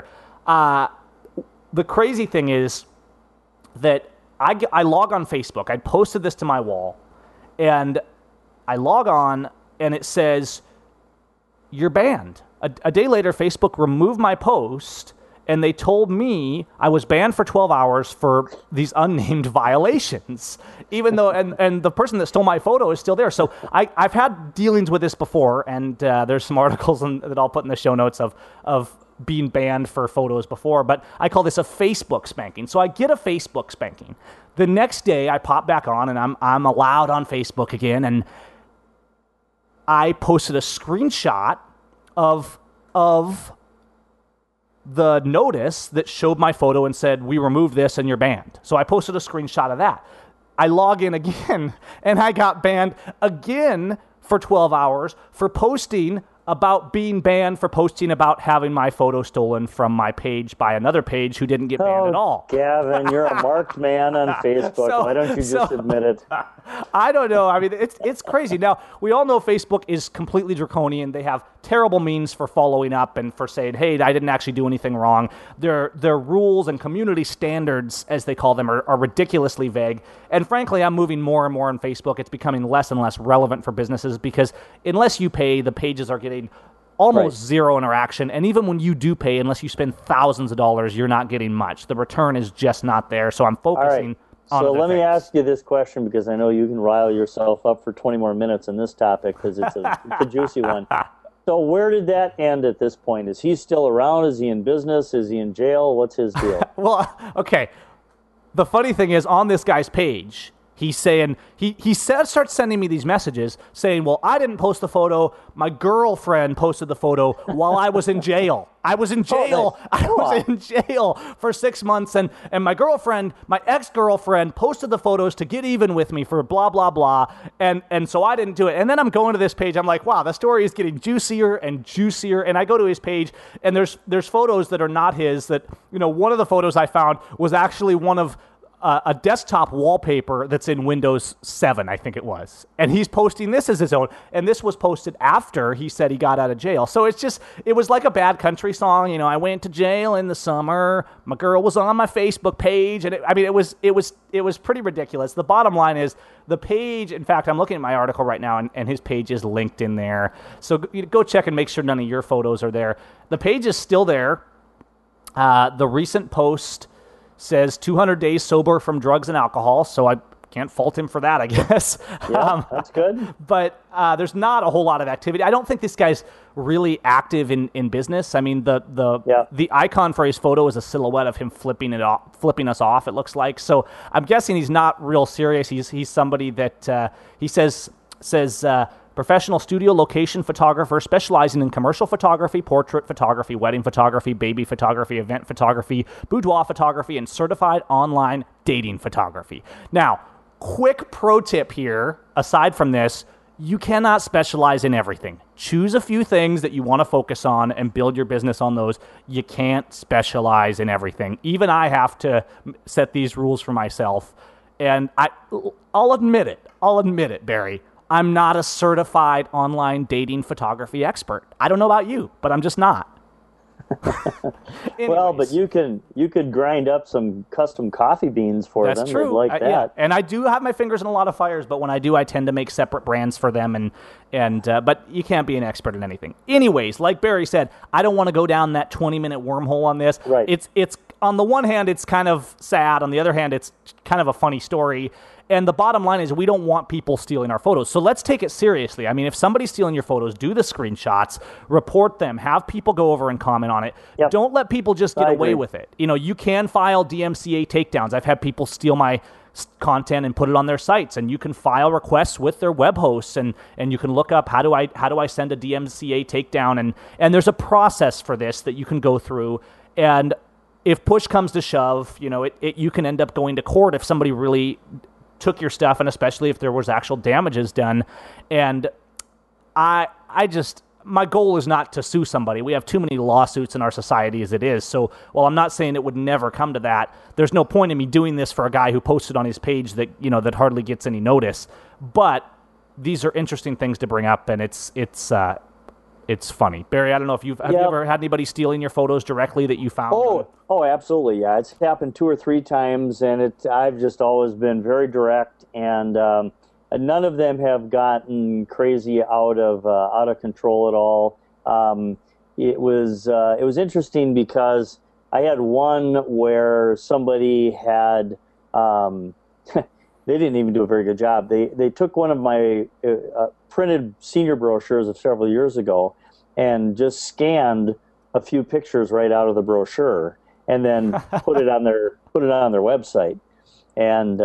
The crazy thing is that I log on Facebook. I posted this to my wall, and I log on, and it says, you're banned. A day later, Facebook removed my post, and they told me I was banned for 12 hours for these unnamed violations, even though, and the person that stole my photo is still there. So I've had dealings with this before, and there's some articles that I'll put in the show notes of being banned for photos before, but I call this a Facebook spanking. So I get a Facebook spanking. The next day, I pop back on, and I'm allowed on Facebook again, and I posted a screenshot of the notice that showed my photo and said, we removed this and you're banned. So I posted a screenshot of that. I log in again, and I got banned again for 12 hours for posting about being banned for posting about having my photo stolen from my page by another page who didn't get banned at all. Gavin, you're a marked man on Facebook. Why don't you just admit it? I don't know. I mean, it's crazy. Now, we all know Facebook is completely draconian. They have terrible means for following up and for saying, hey, I didn't actually do anything wrong. Their rules and community standards, as they call them, are ridiculously vague. And frankly, I'm moving more and more on Facebook. It's becoming less and less relevant for businesses because unless you pay, the pages are getting almost zero interaction. And even when you do pay, unless you spend thousands of dollars, you're not getting much. The return is just not there. So I'm focusing on So other let me things. ask you this question, because I know you can rile yourself up for 20 more minutes on this topic because it's a juicy one. So where did that end at this point? Is he still around? Is he in business? Is he in jail? What's his deal? Well, okay. The funny thing is, on this guy's page, he's saying, he starts sending me these messages saying, well, I didn't post the photo. My girlfriend posted the photo while I was in jail. I was in jail. I was in jail for 6 months. And my girlfriend, my ex-girlfriend, posted the photos to get even with me for blah, blah, blah. And so I didn't do it. And then I'm going to this page. I'm like, wow, the story is getting juicier and juicier. And I go to his page, and there's photos that are not his that, one of the photos I found was actually one of a desktop wallpaper that's in Windows 7, I think it was. And he's posting this as his own. And this was posted after he said he got out of jail. So it was like a Bad Country song. I went to jail in the summer. My girl was on my Facebook page. And it was pretty ridiculous. The bottom line is the page, in fact, I'm looking at my article right now, and his page is linked in there. So go check and make sure none of your photos are there. The page is still there. The recent post says 200 days sober from drugs and alcohol, so I can't fault him for that, I guess. Yeah, that's good. But there's not a whole lot of activity. I don't think this guy's really active in business. I mean, the icon for his photo is a silhouette of him flipping us off, it looks like. So I'm guessing he's not real serious. He's somebody that he says professional studio location photographer specializing in commercial photography, portrait photography, wedding photography, baby photography, event photography, boudoir photography, and certified online dating photography. Now, quick pro tip here, aside from this, you cannot specialize in everything. Choose a few things that you want to focus on and build your business on those. You can't specialize in everything. Even I have to set these rules for myself. And I'll admit it, Barry. I'm not a certified online dating photography expert. I don't know about you, but I'm just not. Well, but you could grind up some custom coffee beans for them. That's true. Like that. Yeah. And I do have my fingers in a lot of fires, but when I do, I tend to make separate brands for them. But you can't be an expert in anything. Anyways, like Barry said, I don't want to go down that 20-minute wormhole on this. Right. It's on the one hand, it's kind of sad. On the other hand, it's kind of a funny story. And the bottom line is we don't want people stealing our photos. So let's take it seriously. I mean, if somebody's stealing your photos, do the screenshots, report them, have people go over and comment on it. Yep. Don't let people just get away with it. You can file DMCA takedowns. I've had people steal my content and put it on their sites, and you can file requests with their web hosts, and you can look up how do I send a DMCA takedown, and there's a process for this that you can go through. And if push comes to shove, you can end up going to court if somebody really took your stuff, and especially if there was actual damages done. And my goal is not to sue somebody. We have too many lawsuits in our society as it is. So while I'm not saying it would never come to that, there's no point in me doing this for a guy who posted on his page that, that hardly gets any notice. But these are interesting things to bring up, and it's funny. Barry, I don't know if have you ever had anybody stealing your photos directly that you found? Oh, absolutely. Yeah, it's happened 2 or 3 times, and I've just always been very direct, and none of them have gotten crazy out of control at all. It was interesting because I had one where somebody had they didn't even do a very good job. They took one of my printed senior brochures of several years ago and just scanned a few pictures right out of the brochure and then put it on their website. And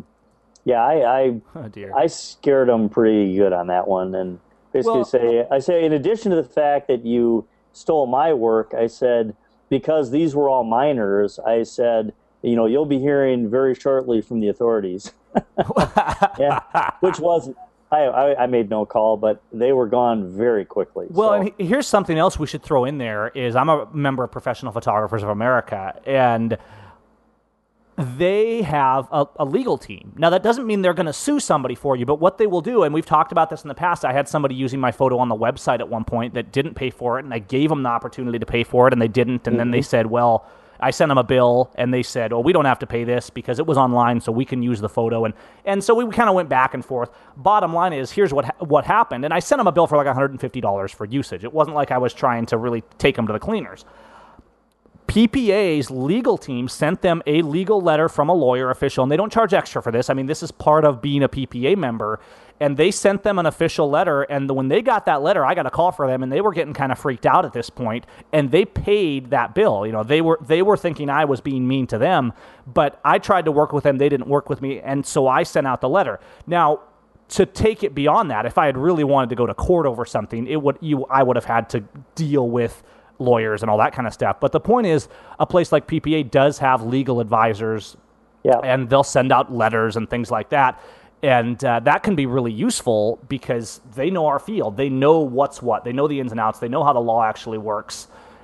I scared them pretty good on that one, and basically I say in addition to the fact that you stole my work, I said, because these were all minors, I said, you'll be hearing very shortly from the authorities. Yeah, which wasn't. I made no call, but they were gone very quickly. Well, and here's something else we should throw in there is I'm a member of Professional Photographers of America, and they have a legal team. Now, that doesn't mean they're going to sue somebody for you, but what they will do, and we've talked about this in the past, I had somebody using my photo on the website at one point that didn't pay for it, and I gave them the opportunity to pay for it, and they didn't, and then they said, well, I sent them a bill, and they said, well, we don't have to pay this because it was online, so we can use the photo. And so we kind of went back and forth. Bottom line is, here's what happened. And I sent them a bill for like $150 for usage. It wasn't like I was trying to really take them to the cleaners. PPA's legal team sent them a legal letter from a lawyer official, and they don't charge extra for this. I mean, this is part of being a PPA member, and they sent them an official letter, and when they got that letter, I got a call for them, and they were getting kind of freaked out at this point, and they paid that bill. They were thinking I was being mean to them, but I tried to work with them. They didn't work with me, and so I sent out the letter. Now, to take it beyond that, if I had really wanted to go to court over something, I would have had to deal with lawyers and all that kind of stuff. But the point is, a place like PPA does have legal advisors, and they'll send out letters and things like that. And that can be really useful because they know our field. They know what's what. They know the ins and outs. They know how the law actually works.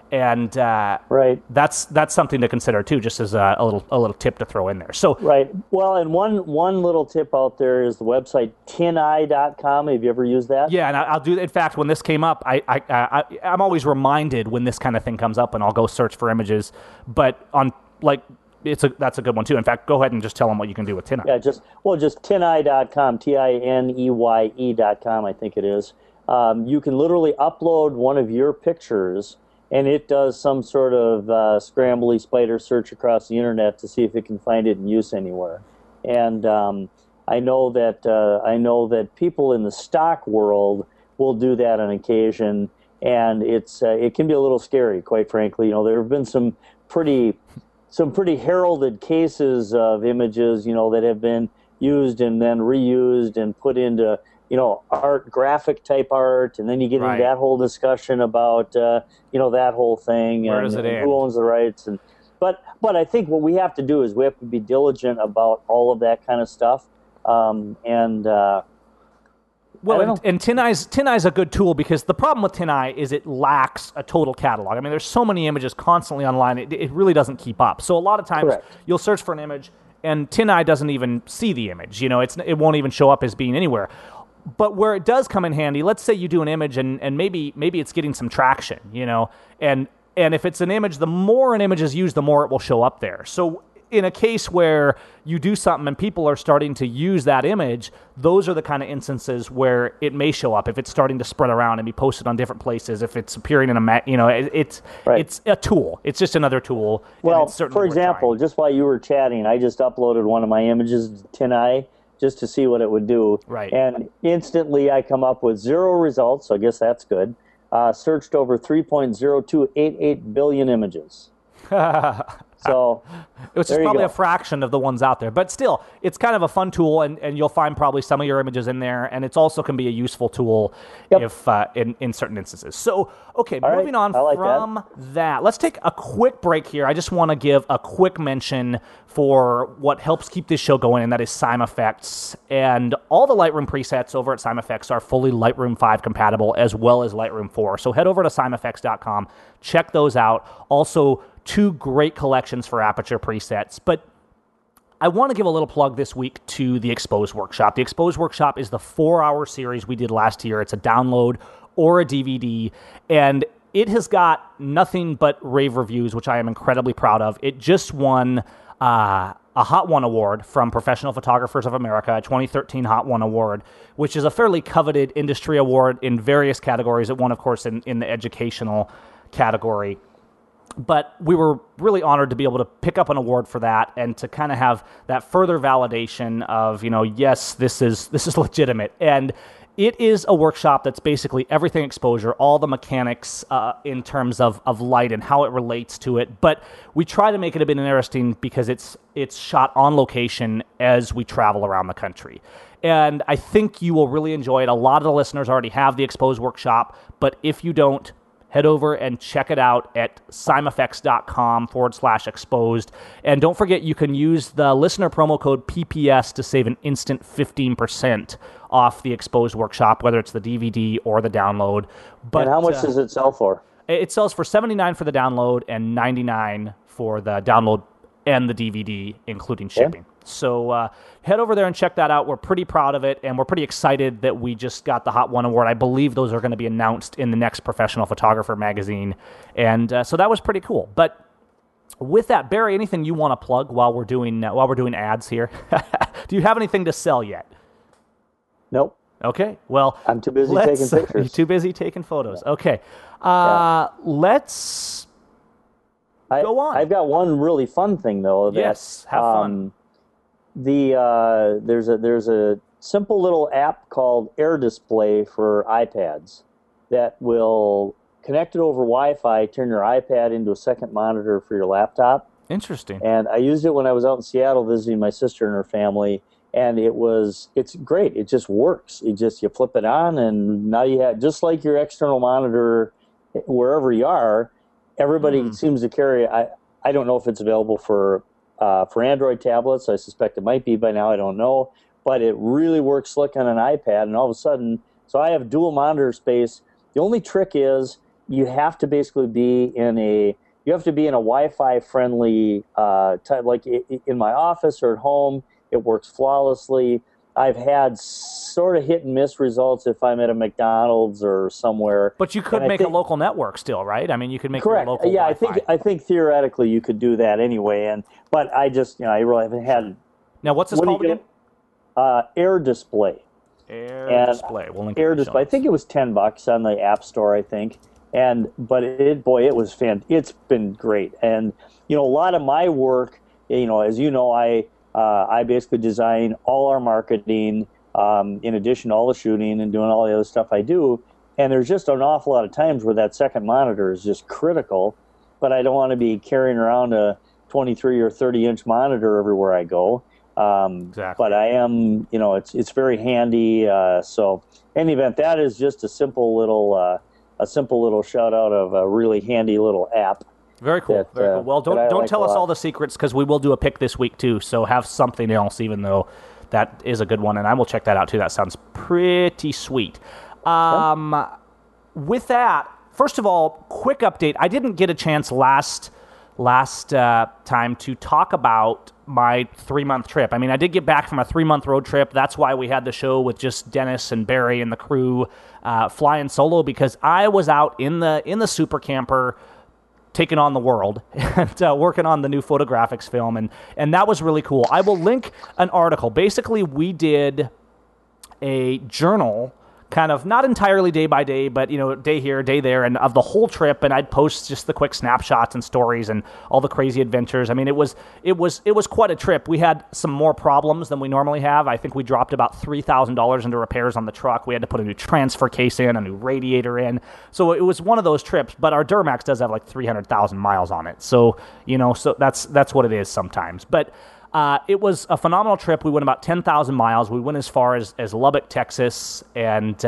And right. that's something to consider too, just as a little tip to throw in there. So right. Well, and one little tip out there is the website tineye.com. Have you ever used that? Yeah, and I'll do. In fact, when this came up, I'm always reminded when this kind of thing comes up, and I'll go search for images. But on that's a good one too. In fact, go ahead and just tell them what you can do with TinEye. Yeah, just tineye.com, tineye.com, I think it is. You can literally upload one of your pictures, and it does some sort of scrambly spider search across the internet to see if it can find it in use anywhere. And I know that people in the stock world will do that on occasion, and it can be a little scary, quite frankly. You know, there have been some pretty heralded cases of images, you know, that have been used and then reused and put into, you know, graphic type art, and then you get into that whole discussion about, you know, that whole thing. Where does it end? Who owns the rights? But I think what we have to do is we have to be diligent about all of that kind of stuff. Well, and TinEye's a good tool, because the problem with TinEye is it lacks a total catalog. I mean, there's so many images constantly online, it really doesn't keep up. So a lot of times you'll search for an image, and TinEye doesn't even see the image. You know, it won't even show up as being anywhere. But where it does come in handy, let's say you do an image and maybe it's getting some traction, you know, and if it's an image, the more an image is used, the more it will show up there. So in a case where you do something and people are starting to use that image, those are the kind of instances where it may show up if it's starting to spread around and be posted on different places. If it's appearing in it's a tool. It's just another tool. Well, for example, just while you were chatting, I just uploaded one of my images to TinEye just to see what it would do. Right. And instantly I come up with 0 results, so I guess that's good. Searched over 3.0288 billion images. So which is probably a fraction of the ones out there. But still, it's kind of a fun tool, and you'll find probably some of your images in there, and it's also can be a useful tool if in certain instances. So, okay, moving on from that. Let's take a quick break here. I just want to give a quick mention for what helps keep this show going, and that is SimeFX. And all the Lightroom presets over at SimeFX are fully Lightroom 5 compatible, as well as Lightroom 4. So head over to SimeFX.com, check those out. Also, 2 great collections for Aperture presets. But I want to give a little plug this week to the Exposed Workshop. The Exposed Workshop is the 4-hour series we did last year. It's a download or a DVD, and it has got nothing but rave reviews, which I am incredibly proud of. It just won a Hot One Award from Professional Photographers of America, a 2013 Hot One Award, which is a fairly coveted industry award in various categories. It won, of course, in the educational category. But we were really honored to be able to pick up an award for that, and to kind of have that further validation of, you know, yes, this is legitimate. And it is a workshop that's basically everything exposure, all the mechanics in terms of light and how it relates to it. But we try to make it a bit interesting because it's shot on location as we travel around the country. And I think you will really enjoy it. A lot of the listeners already have the Exposed Workshop, but if you don't, head over and check it out at simefx.com/exposed. And don't forget, you can use the listener promo code PPS to save an instant 15% off the Exposed Workshop, whether it's the DVD or the download. But and how much does it sell for? It sells for $79 for the download and $99 for the download and the DVD, including shipping. So head over there and check that out. We're pretty proud of it, and we're pretty excited that we just got the Hot One Award. I believe those are going to be announced in the next Professional Photographer magazine, and so that was pretty cool. But with that, Barry, anything you want to plug while we're doing ads here? Do you have anything to sell yet? Nope. Okay. Well, I'm too busy taking pictures. You're too busy taking photos. Yeah. Okay. Let's go on. I've got one really fun thing though. Yes, have fun. There's a simple little app called Air Display for iPads that will connect it over Wi-Fi, turn your iPad into a second monitor for your laptop. Interesting. And I used it when I was out in Seattle visiting my sister and her family, and it's great. It just works. You flip it on, and now you have, just like your external monitor wherever you are. Everybody seems to carry. I don't know if it's available for Android tablets. I suspect it might be by now. I don't know. But it really works slick on an iPad. And all of a sudden, so I have dual monitor space. The only trick is you have to basically be in a Wi-Fi friendly type, like in my office or at home. It works flawlessly. I've had sort of hit and miss results if I'm at a McDonald's or somewhere. But you could make a local network still, right? I mean, you could make correct. Your local Yeah, Wi-Fi. I think theoretically you could do that anyway. But I just, I really haven't had. Now, what's this called again? Air Display. Air Display. We'll link Air Display. I think it was $10 on the App Store, I think. But it was it's been great. And a lot of my work, as you know, I basically design all our marketing, in addition to all the shooting and doing all the other stuff I do. And there's just an awful lot of times where that second monitor is just critical, but I don't want to be carrying around a 23 or 30-inch monitor everywhere I go. Exactly. But I am, it's very handy. So in any event, that is just a simple little shout out of a really handy little app. Very cool. Very cool. Well, don't tell us all the secrets, because we will do a pick this week too. So have something else, even though that is a good one, and I will check that out too. That sounds pretty sweet. With that, first of all, quick update. I didn't get a chance last time to talk about my 3-month trip. I mean, I did get back from a 3-month road trip. That's why we had the show with just Dennis and Barry and the crew flying solo, because I was out in the super camper taking on the world and working on the new photographics film, and that was really cool. I will link an article. Basically, we did a journal, kind of not entirely day by day, but day here, day there, and of the whole trip. And I'd post just the quick snapshots and stories and all the crazy adventures. I mean, it was quite a trip. We had some more problems than we normally have. I think we dropped about $3,000 into repairs on the truck. We had to put a new transfer case in, a new radiator in. So it was one of those trips. But our Duramax does have like 300,000 miles on it. So so that's what it is sometimes. But it was a phenomenal trip. We went about 10,000 miles. We went as far as Lubbock, Texas, and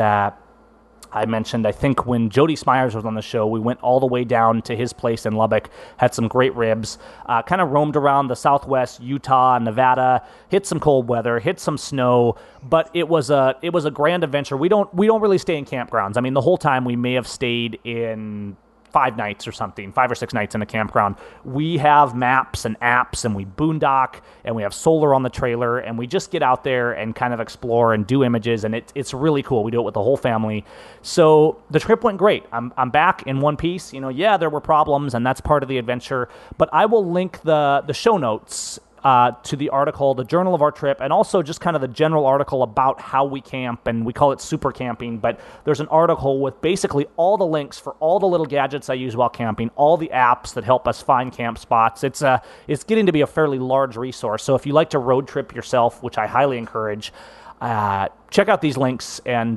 I mentioned, I think when Jody Smyers was on the show, we went all the way down to his place in Lubbock, had some great ribs, kind of roamed around the Southwest, Utah, Nevada, hit some cold weather, hit some snow, but it was a grand adventure. We don't really stay in campgrounds. I mean, the whole time we may have stayed in 5 nights or something, 5 or 6 nights in a campground. We have maps and apps, and we boondock, and we have solar on the trailer, and we just get out there and kind of explore and do images, and it's really cool. We do it with the whole family. So the trip went great. I'm back in one piece. There were problems, and that's part of the adventure, but I will link the show notes to the article, the journal of our trip, and also just kind of the general article about how we camp, and we call it super camping, but there's an article with basically all the links for all the little gadgets I use while camping, all the apps that help us find camp spots. It's getting to be a fairly large resource, so if you like to road trip yourself, which I highly encourage, check out these links, and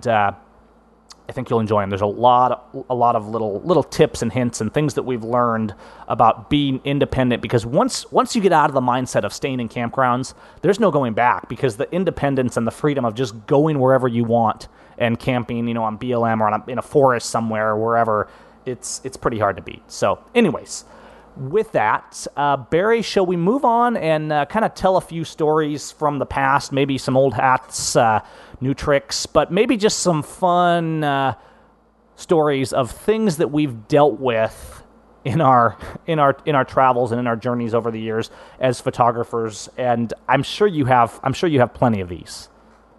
I think you'll enjoy them. There's a lot of little tips and hints and things that we've learned about being independent, because once you get out of the mindset of staying in campgrounds, there's no going back, because the independence and the freedom of just going wherever you want and camping, on BLM or in a forest somewhere or wherever, it's pretty hard to beat. So anyways, with that, Barry, shall we move on and kind of tell a few stories from the past, maybe some old hats, new tricks, but maybe just some fun stories of things that we've dealt with in our travels and in our journeys over the years as photographers. And I'm sure you have plenty of these.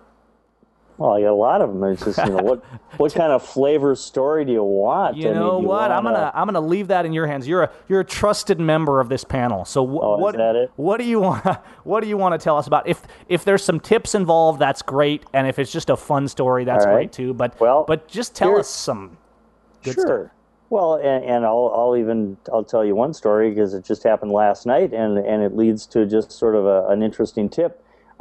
Well, I got a lot of them. It's just, what kind of flavor story do you want? You know what? I'm gonna leave that in your hands. You're a trusted member of this panel. So is that it? What do you want to tell us about? If there's some tips involved, that's great. And if it's just a fun story, that's great too. But just tell us some good stuff. Well, and I'll tell you one story, because it just happened last night, and it leads to just sort of an interesting tip.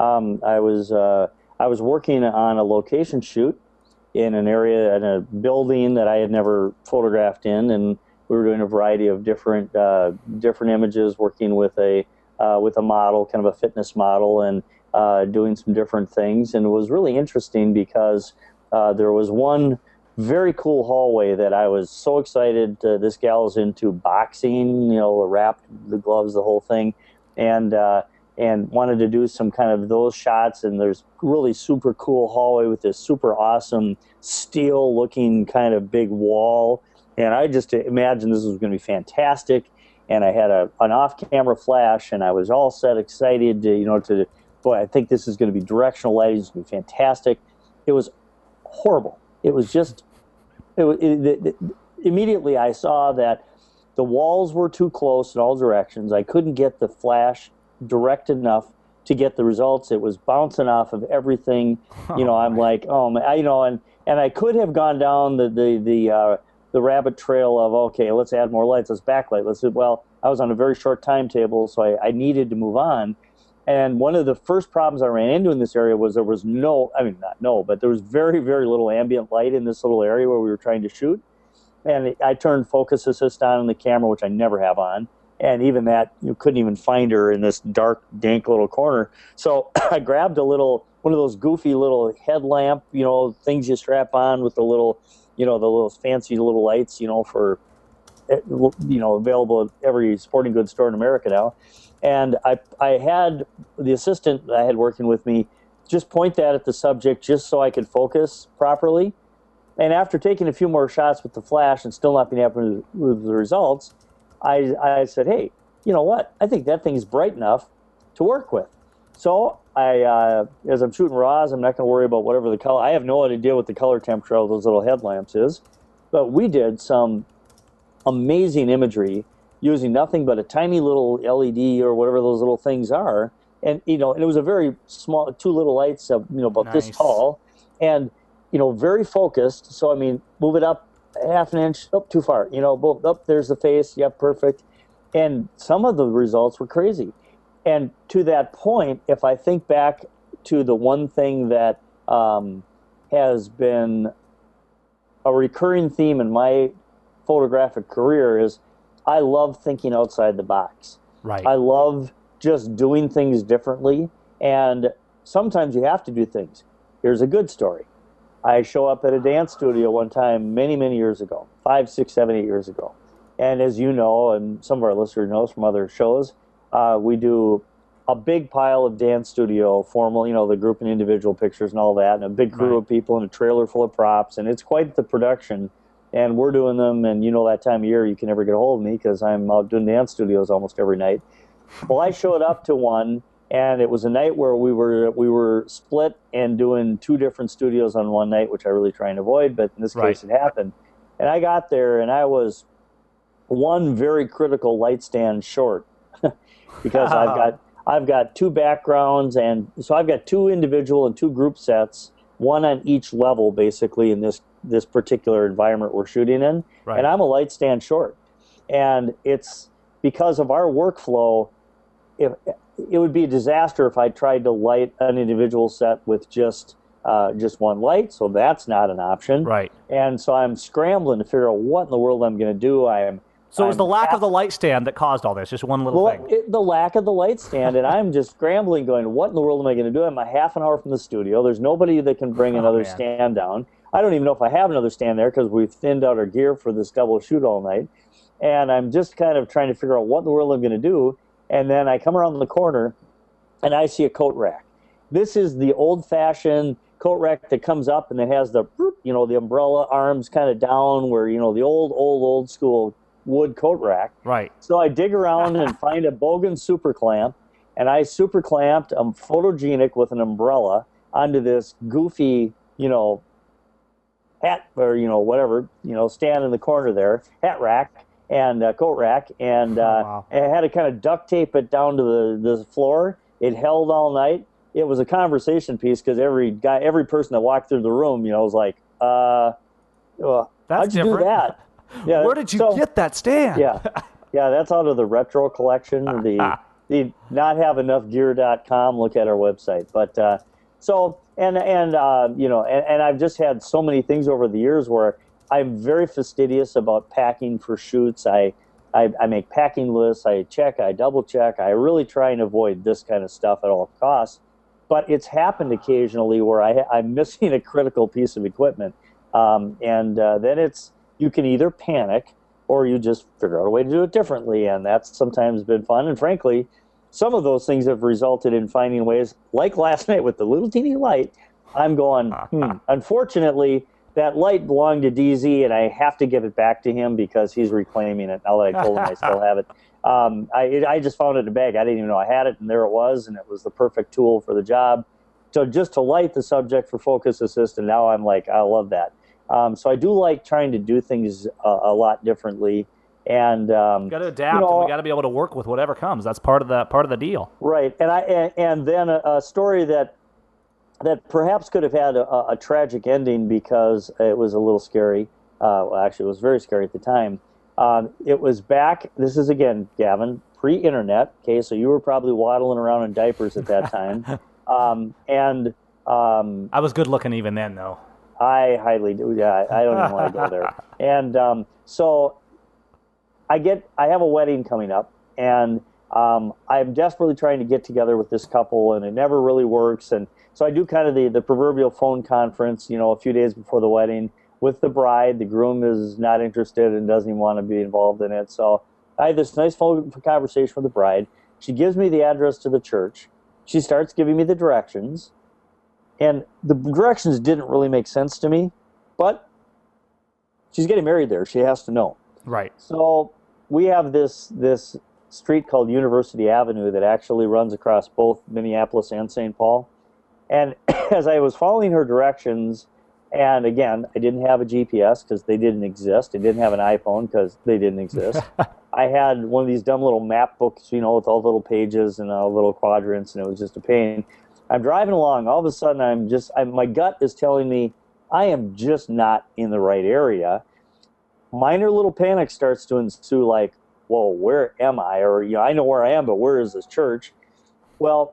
I was working on a location shoot in an area, in a building that I had never photographed in, and we were doing a variety of different images, working with a model, kind of a fitness model, and doing some different things. And it was really interesting because there was one very cool hallway that I was so excited. This gal's into boxing, wrapped, the gloves, the whole thing, and wanted to do some kind of those shots. And there's really super cool hallway with this super awesome steel looking kind of big wall. And I just imagined this was going to be fantastic. And I had an off-camera flash, and I was all set, excited boy, I think this is going to be directional lighting. It's going to be fantastic. It was horrible. It was just, immediately I saw that the walls were too close in all directions. I couldn't get the flash direct enough to get the results. It was bouncing off of everything. I'm like, oh man, and I could have gone down the rabbit trail of, okay, let's add more lights, let's backlight. Well, I was on a very short timetable, so I needed to move on. And one of the first problems I ran into in this area was there was there was very, very little ambient light in this little area where we were trying to shoot. And I turned focus assist on in the camera, which I never have on. And even that, you couldn't even find her in this dark, dank little corner. So I grabbed one of those goofy little headlamp, things you strap on with the little fancy little lights, for, available at every sporting goods store in America now. And I had the assistant I had working with me just point that at the subject just so I could focus properly. And after taking a few more shots with the flash and still not being happy with the results, I said, hey, you know what? I think that thing's bright enough to work with. So as I'm shooting RAWs, I'm not going to worry about whatever the color. I have no idea what the color temperature of those little headlamps is. But we did some amazing imagery using nothing but a tiny little LED or whatever those little things are. And, and it was a very small, 2 little lights, about this tall. And, very focused. So, move it up half an inch, too far, there's the face. Yep, perfect. And some of the results were crazy. And to that point, if I think back to the one thing that has been a recurring theme in my photographic career is I love thinking outside the box. Right. I love just doing things differently. And sometimes you have to do things. Here's a good story. I show up at a dance studio one time many, many years ago, 5, 6, 7, 8 years ago. And as you know, and some of our listeners know from other shows, we do a big pile of dance studio formal, the group and individual pictures and all that, and a big crew of people and a trailer full of props. And it's quite the production. And we're doing them, and that time of year you can never get a hold of me because I'm out doing dance studios almost every night. Well, I showed up to one, and it was a night where we were split and doing 2 different studios on one night, which I really try and avoid, but in this case it happened. And I got there, and I was one very critical light stand short because I've got 2 backgrounds, and so I've got 2 individual and 2 group sets, one on each level basically in this particular environment we're shooting in, and I'm a light stand short. And it's because of our workflow, it would be a disaster if I tried to light an individual set with just one light, so that's not an option. Right. And so I'm scrambling to figure out what in the world I'm going to do. So it was the lack of the light stand that caused all this, just one little thing. The lack of the light stand, and I'm just scrambling going, what in the world am I going to do? I'm a half an hour from the studio. There's nobody that can bring another stand down. I don't even know if I have another stand there because we've thinned out our gear for this double shoot all night. And I'm just kind of trying to figure out what in the world I'm going to do. And then I come around the corner, and I see a coat rack. This is the old-fashioned coat rack that comes up and it has the umbrella arms kind of down where, the old school wood coat rack. Right. So I dig around and find a Bogan super clamp, and I super clamped a photogenic with an umbrella onto this goofy, hat or, whatever, stand in the corner there, hat rack and coat rack. And I had to kind of duct tape it down to the floor. It held all night. It was a conversation piece because every person that walked through the room, was like, that's how'd you different. do that? Yeah, where did you get that stand? Yeah, that's out of the retro collection, the nothaveenougghgear.com. Look at our website. But and I've just had so many things over the years where I'm very fastidious about packing for shoots. I make packing lists. I check. I double check. I really try and avoid this kind of stuff at all costs. But it's happened occasionally where I'm missing a critical piece of equipment, and then you can either panic or you just figure out a way to do it differently, and that's sometimes been fun. And frankly, some of those things have resulted in finding ways, like last night with the little teeny light. I'm going, unfortunately, that light belonged to DZ, and I have to give it back to him because he's reclaiming it now that I told him I still have it. I just found it in a bag. I didn't even know I had it, and there it was, and it was the perfect tool for the job. So just to light the subject for Focus Assist, and now I'm like, I love that. So I do like trying to do things a lot differently. And got to adapt, and we got to be able to work with whatever comes. That's part of the deal, right? And then a story that perhaps could have had a tragic ending because it was a little scary. Well, actually, it was very scary at the time. It was back. This is again, Gavin, pre-internet. Okay, so you were probably waddling around in diapers at that time. I was good looking even then, though. I highly do. Yeah, I don't even want to go there. And so I have a wedding coming up, and I'm desperately trying to get together with this couple, and it never really works. And so I do kind of the proverbial phone conference, a few days before the wedding with the bride. The groom is not interested and doesn't even want to be involved in it. So I had this nice phone conversation with the bride. She gives me the address to the church. She starts giving me the directions. And the directions didn't really make sense to me, but she's getting married there. She has to know. Right. So we have this street called University Avenue that actually runs across both Minneapolis and St. Paul. And as I was following her directions, and again, I didn't have a GPS because they didn't exist. I didn't have an iPhone because they didn't exist. I had one of these dumb little map books, with all the little pages and little quadrants, and it was just a pain. I'm driving along. All of a sudden, my gut is telling me I am just not in the right area. Minor little panic starts to ensue, like, whoa, where am I? Or, I know where I am, but where is this church? Well,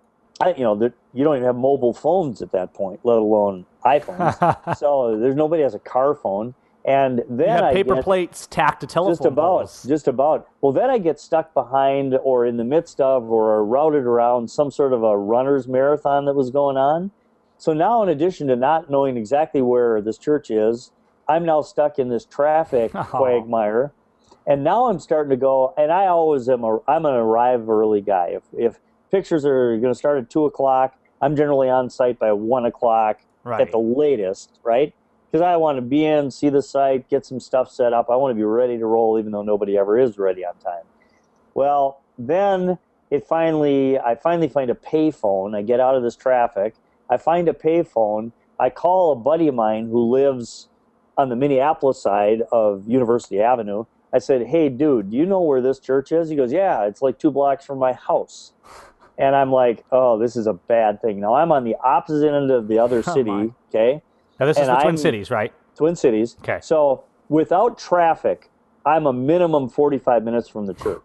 you don't even have mobile phones at that point, let alone iPhones. So there's nobody has a car phone. And then you have paper plates tacked to telephone poles. Just about. Well, then I get stuck behind or in the midst of or routed around some sort of a runner's marathon that was going on. So now, in addition to not knowing exactly where this church is, I'm now stuck in this traffic quagmire. And now I'm starting to go, and I always I'm an arrive early guy. If pictures are going to start at 2 o'clock, I'm generally on site by 1 o'clock at the latest, right? Because I want to be in, see the site, get some stuff set up. I want to be ready to roll, even though nobody ever is ready on time. Well, then I finally find a payphone. I get out of this traffic. I find a payphone. I call a buddy of mine who lives on the Minneapolis side of University Avenue. I said, hey, dude, do you know where this church is? He goes, yeah, it's like 2 blocks from my house. And I'm like, oh, this is a bad thing. Now, I'm on the opposite end of the other city, okay? Now, this is the Twin Cities, right? Twin Cities. Okay. So without traffic, I'm a minimum 45 minutes from the church.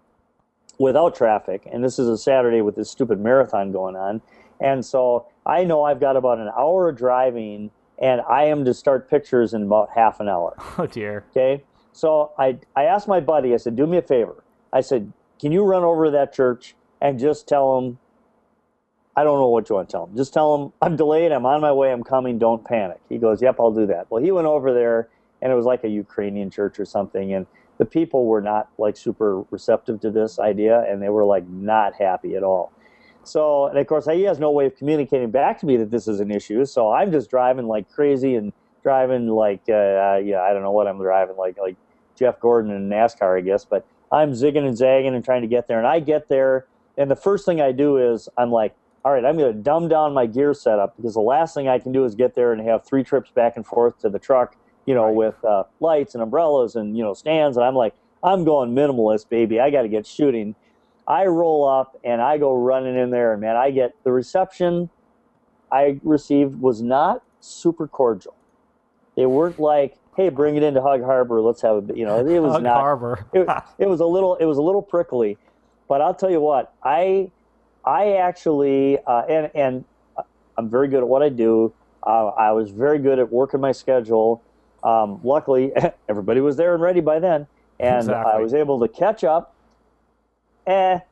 Without traffic, and this is a Saturday with this stupid marathon going on, and so I know I've got about an hour of driving, and I am to start pictures in about half an hour. Oh, dear. Okay? So I asked my buddy, I said, do me a favor. I said, can you run over to that church and just tell them, I don't know what you want to tell him. Just tell him, I'm delayed, I'm on my way, I'm coming, don't panic. He goes, yep, I'll do that. Well, he went over there, and it was like a Ukrainian church or something, and the people were not, like, super receptive to this idea, and they were, like, not happy at all. So, and of course, he has no way of communicating back to me that this is an issue, so I'm just driving like crazy and driving like, I don't know what I'm driving, like Jeff Gordon in NASCAR, I guess, but I'm zigging and zagging and trying to get there, and I get there, and the first thing I do is I'm like, all right, I'm going to dumb down my gear setup because the last thing I can do is get there and have 3 trips back and forth to the truck, right, with lights and umbrellas and, stands. And I'm like, I'm going minimalist, baby. I got to get shooting. I roll up and I go running in there, and, man, I get the reception I received was not super cordial. They weren't like, hey, bring it into Hug Harbor. Let's have a, it was Hug not. Harbor. it was a little prickly. But I'll tell you what, I actually, and I'm very good at what I do. I was very good at working my schedule. Luckily, everybody was there and ready by then. And exactly. I was able to catch up. I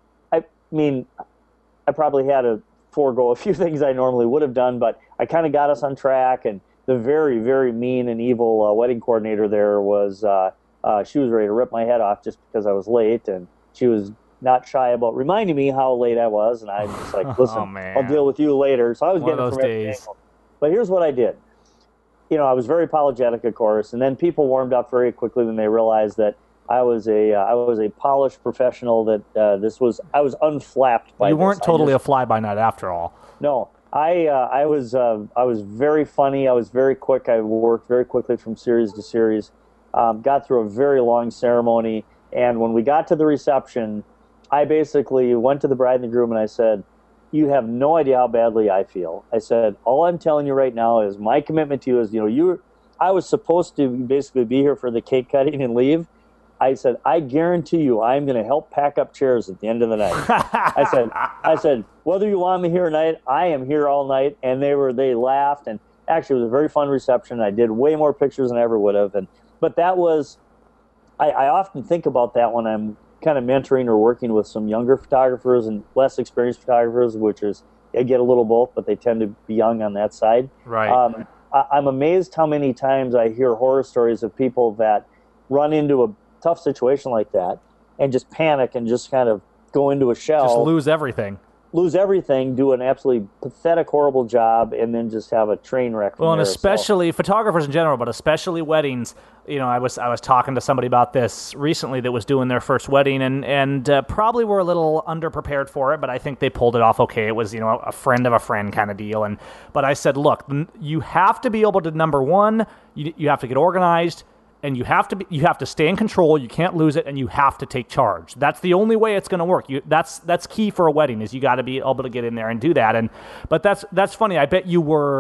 probably had to forego a few things I normally would have done, but I kind of got us on track. And the very, very mean and evil wedding coordinator there was, she was ready to rip my head off just because I was late. And she was not shy about reminding me how late I was, and I'm just like, listen, I'll deal with you later. So I was getting it from every angle. But here's what I did. I was very apologetic, of course, and then people warmed up very quickly when they realized that I was a polished professional. That I was unflapped by. You weren't totally a fly-by-night after all. No, I was very funny. I was very quick. I worked very quickly from series to series. Got through a very long ceremony, and when we got to the reception, I basically went to the bride and the groom and I said, "You have no idea how badly I feel." I said, "All I'm telling you right now is my commitment to you is, I was supposed to basically be here for the cake cutting and leave." I said, "I guarantee you I'm going to help pack up chairs at the end of the night." I said, "Whether you want me here or not, I am here all night." And they laughed, and actually it was a very fun reception. I did way more pictures than I ever would have. But that was, I often think about that when I'm kind of mentoring or working with some younger photographers and less experienced photographers, which is, I get a little both, but they tend to be young on that side. Right. I'm amazed how many times I hear horror stories of people that run into a tough situation like that and just panic and just kind of go into a shell. Just lose everything, do an absolutely pathetic, horrible job, and then just have a train wreck. Well, and especially photographers in general, but especially weddings. I was talking to somebody about this recently that was doing their first wedding, and probably were a little underprepared for it, but I think they pulled it off okay. It was a friend of a friend kind of deal, but I said, look, you have to be able to, number one, you have to get organized. And you have to stay in control. You can't lose it, and you have to take charge. That's the only way it's going to work. That's key for a wedding, is you got to be able to get in there and do that. But that's funny. I bet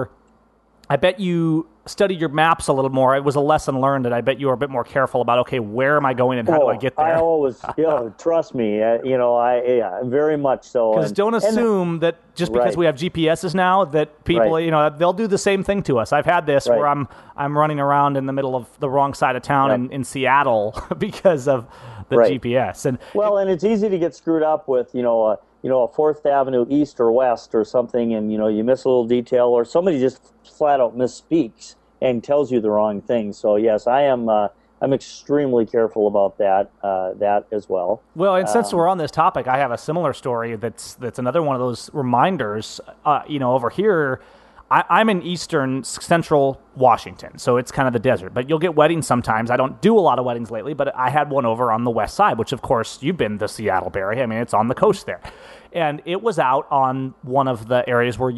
you studied your maps a little more. It was a lesson learned, and I bet you were a bit more careful about, okay, where am I going and how do I get there? I always, trust me, I very much so. Because don't assume that just because we have GPSs now that people, they'll do the same thing to us. I've had this where I'm running around in the middle of the wrong side of town in Seattle because of the GPS. And it's easy to get screwed up with, a 4th Avenue East or West or something, and you miss a little detail, or somebody just flat out misspeaks and tells you the wrong thing. So yes, I'm extremely careful about that as well. Well, and since we're on this topic, I have a similar story that's another one of those reminders. Over here, I'm in eastern central Washington, so it's kind of the desert. But you'll get weddings sometimes. I don't do a lot of weddings lately, but I had one over on the west side, which, of course, you've been to Seattle, Barry. I mean, it's on the coast there. And it was out on one of the areas where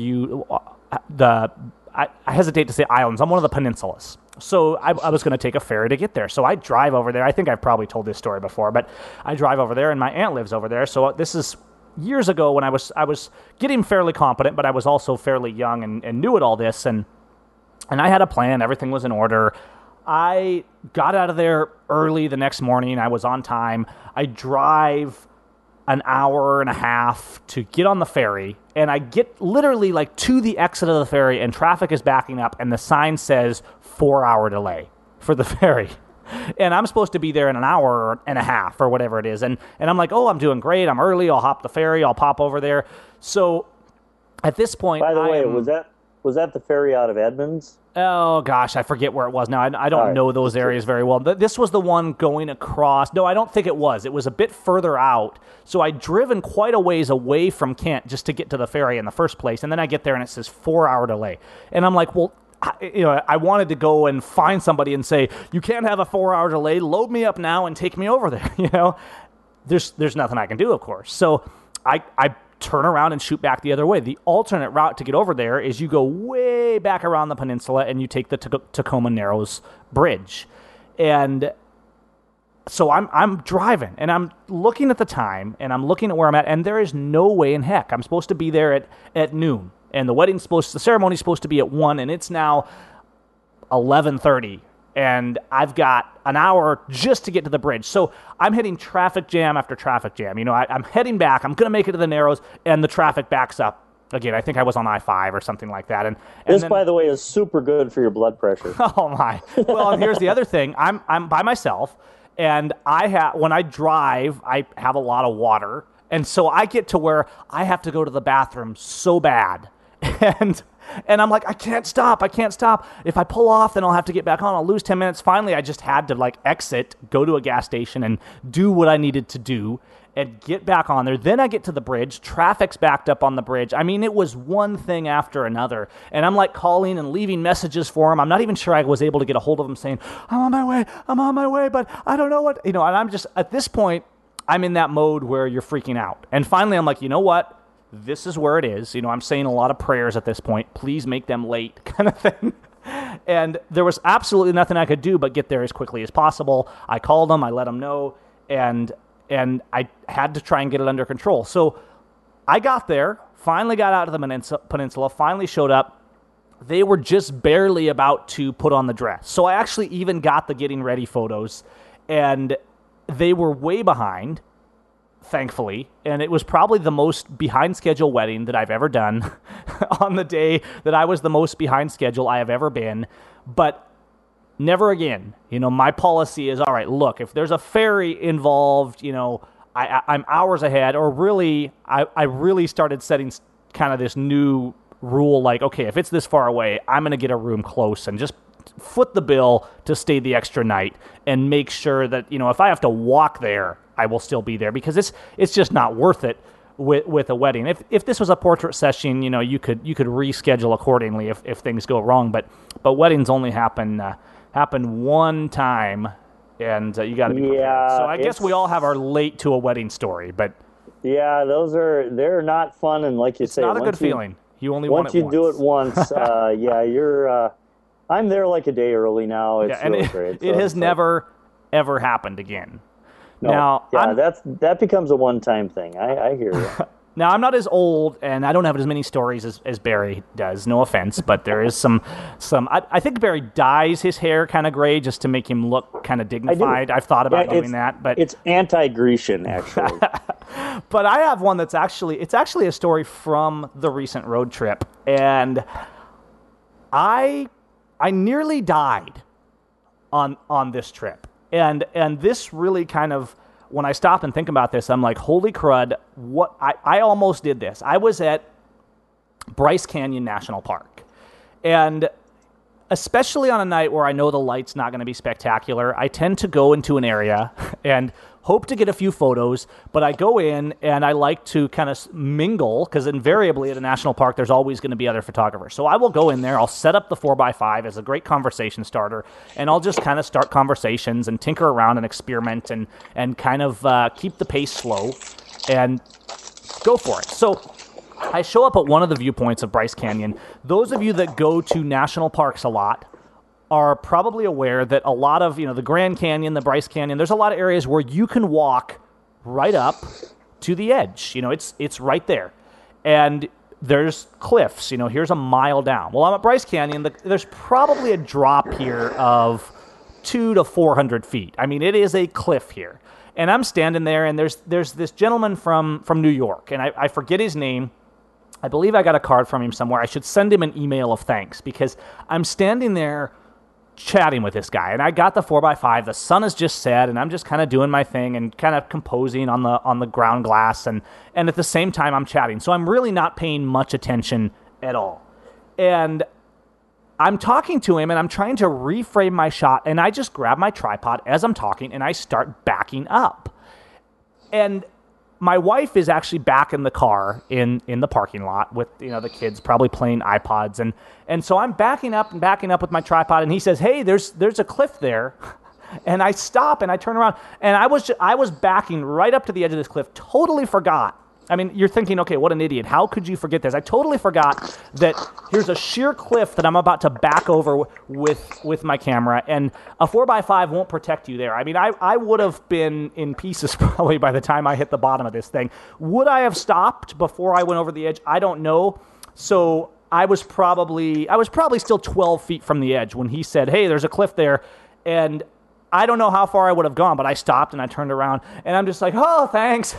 I hesitate to say islands, on one of the peninsulas. So I was going to take a ferry to get there. So I drive over there. I think I've probably told this story before, but I drive over there, and my aunt lives over there. So this is years ago when I was getting fairly competent, but I was also fairly young and new at all this. And I had a plan. Everything was in order. I got out of there early the next morning. I was on time. I drive an hour and a half to get on the ferry, and I get literally to the exit of the ferry, and traffic is backing up, and the sign says 4-hour delay for the ferry. And I'm supposed to be there in an hour and a half or whatever it is. And I'm like, oh, I'm doing great. I'm early. I'll hop the ferry. I'll pop over there. So at this point, by the way, was that the ferry out of Edmonds? Oh, gosh, I forget where it was now. I don't know those areas very well. This was the one going across. No, I don't think it was. It was a bit further out. So I'd driven quite a ways away from Kent just to get to the ferry in the first place. And then I get there and it says 4-hour delay. And I'm like, well, I wanted to go and find somebody and say, you can't have a 4-hour delay. Load me up now and take me over there. There's nothing I can do, of course. So I turn around and shoot back the other way. The alternate route to get over there is you go way back around the peninsula and you take the Tacoma Narrows Bridge. And so I'm driving and I'm looking at the time and I'm looking at where I'm at, and there is no way in heck I'm supposed to be there at noon. And the ceremony's supposed to be at 1, and it's now 11:30. And I've got an hour just to get to the bridge. So I'm hitting traffic jam after traffic jam. I'm heading back. I'm going to make it to the Narrows, and the traffic backs up. Again, I think I was on I-5 or something like that. And this, by the way, is super good for your blood pressure. Oh, my. Well, and here's the other thing. I'm by myself, and when I drive, I have a lot of water. And so I get to where I have to go to the bathroom so bad. And I'm like, I can't stop. If I pull off, then I'll have to get back on. I'll lose 10 minutes. Finally, I just had to like exit, go to a gas station and do what I needed to do and get back on there. Then I get to the bridge. Traffic's backed up on the bridge. I mean, it was one thing after another. And I'm like calling and leaving messages for him. I'm not even sure I was able to get a hold of him saying, I'm on my way, but I don't know what, and I'm just, at this point, I'm in that mode where you're freaking out. And finally, I'm like, you know what? This is where it is. I'm saying a lot of prayers at this point. Please make them late, kind of thing. And there was absolutely nothing I could do but get there as quickly as possible. I called them. I let them know. And I had to try and get it under control. So I got there, finally got out of the peninsula, finally showed up. They were just barely about to put on the dress. So I actually even got the getting ready photos, and they were way behind, thankfully, and it was probably the most behind schedule wedding that I've ever done on the day that I was the most behind schedule I have ever been. But never again. My policy is, all right, look, if there's a ferry involved, I'm hours ahead, or really, I really started setting kind of this new rule, like, okay, if it's this far away, I'm going to get a room close and just foot the bill to stay the extra night and make sure that, if I have to walk there, I will still be there, because it's just not worth it with a wedding. If this was a portrait session, you could reschedule accordingly if things go wrong, but weddings only happen one time, and you got to be prepared. So I guess we all have our late to a wedding story, but yeah, they're not fun, and like you say, it's not a good feeling. You only want it once. Once you do it once, you're. I'm there like a day early now. It's really great. It has never ever happened again. No. Now, that becomes a one-time thing. I hear you. Now, I'm not as old, and I don't have as many stories as Barry does, no offense, but there is some. I think Barry dyes his hair kind of gray just to make him look kind of dignified. I've thought about doing that, but it's anti-Grecian, actually. But I have one it's actually a story from the recent road trip, and I nearly died on this trip, and this really kind of, when I stop and think about this, I'm like, holy crud, what I almost did this. I was at Bryce Canyon National Park, and especially on a night where I know the light's not going to be spectacular, I tend to go into an area and hope to get a few photos, but I go in and I like to kind of mingle, because invariably at a national park there's always going to be other photographers. So I will go in there, I'll set up the 4x5 as a great conversation starter, and I'll just kind of start conversations and tinker around and experiment and kind of keep the pace slow and go for it. So I show up at one of the viewpoints of Bryce Canyon. Those of you that go to national parks a lot are probably aware that a lot of, the Grand Canyon, the Bryce Canyon, there's a lot of areas where you can walk right up to the edge. It's right there. And there's cliffs, here's a mile down. Well, I'm at Bryce Canyon. There's probably a drop here of 200 to 400 feet. I mean, it is a cliff here. And I'm standing there, and there's this gentleman from New York, and I forget his name. I believe I got a card from him somewhere. I should send him an email of thanks, because I'm standing there chatting with this guy, and I got the 4x5. The sun has just set, and I'm just kind of doing my thing and kind of composing on the ground glass, and at the same time I'm chatting. So I'm really not paying much attention at all. And I'm talking to him, and I'm trying to reframe my shot, and I just grab my tripod as I'm talking, and I start backing up. And my wife is actually back in the car in the parking lot with the kids probably playing iPods, and so I'm backing up with my tripod, and he says, "Hey, there's a cliff there," and I stop and I turn around, and I was backing right up to the edge of this cliff. Totally forgot. I mean, you're thinking, okay, what an idiot. How could you forget this? I totally forgot that here's a sheer cliff that I'm about to back over with my camera, and a 4x5 won't protect you there. I mean, I would have been in pieces probably by the time I hit the bottom of this thing. Would I have stopped before I went over the edge? I don't know. So I was probably still 12 feet from the edge when he said, "Hey, there's a cliff there," and I don't know how far I would have gone, but I stopped and I turned around, and I'm just like, "Oh, thanks,"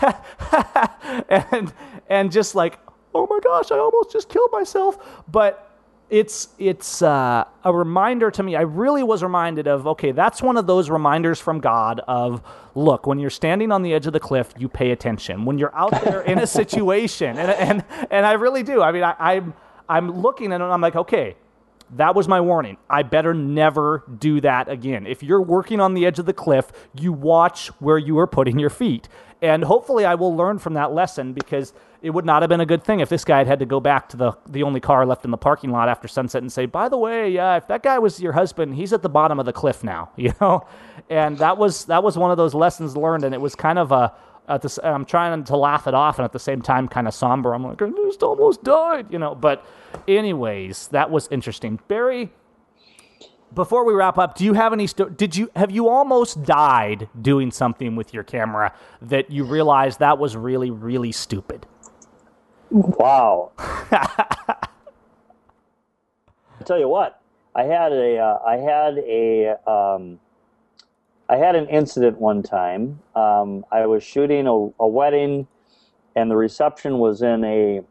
and just like, "Oh my gosh, I almost just killed myself." But it's a reminder to me. I really was reminded of, okay, that's one of those reminders from God of, look, when you're standing on the edge of the cliff, you pay attention. When you're out there in a situation, and I really do. I mean, I'm looking and I'm like, okay, that was my warning. I better never do that again. If you're working on the edge of the cliff, you watch where you are putting your feet. And hopefully I will learn from that lesson, because it would not have been a good thing if this guy had to go back to the only car left in the parking lot after sunset and say, by the way, if that guy was your husband, he's at the bottom of the cliff now, And that was one of those lessons learned, and it was kind of I'm trying to laugh it off, and at the same time kind of somber. I'm like, I just almost died, But anyways, that was interesting. Barry, before we wrap up, do you have any? Have you almost died doing something with your camera that you realized that was really, really stupid? Wow. I tell you what, I had an incident one time. I was shooting a wedding, and the reception was in a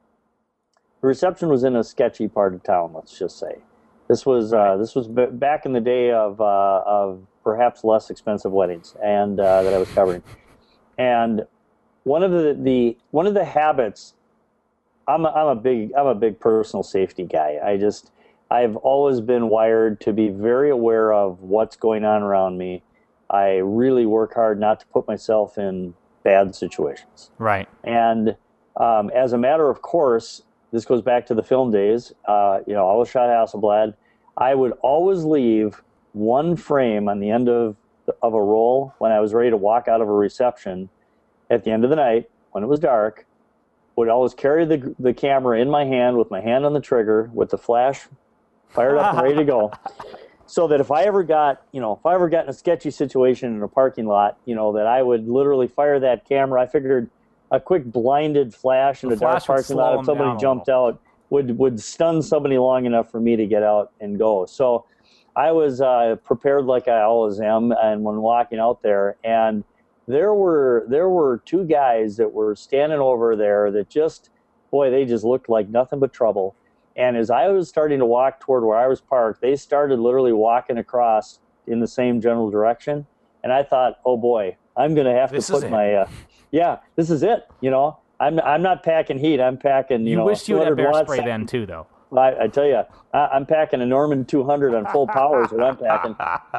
sketchy part of town. Let's just say this was back in the day of perhaps less expensive weddings, and that I was covering. And one of the habits. I'm a big personal safety guy. I've always been wired to be very aware of what's going on around me. I really work hard not to put myself in bad situations. Right. And as a matter of course, this goes back to the film days. I always shot Hasselblad. I would always leave one frame on the end of a roll when I was ready to walk out of a reception at the end of the night when it was dark. Would always carry the camera in my hand with my hand on the trigger with the flash fired up and ready to go, so that if I ever got in a sketchy situation in a parking lot, that I would literally fire that camera. I figured a quick blinded flash in a dark parking lot, if somebody jumped out, would stun somebody long enough for me to get out and go. So I was prepared like I always am, and when walking out there, and there were two guys that were standing over there that they just looked like nothing but trouble. And as I was starting to walk toward where I was parked, they started literally walking across in the same general direction. And I thought, oh boy, I'm going to have to put my, this is it. I'm not packing heat. I'm packing, You wished you had bear spray then too, though. I tell you, I'm packing a Norman 200 on full power is what I'm packing.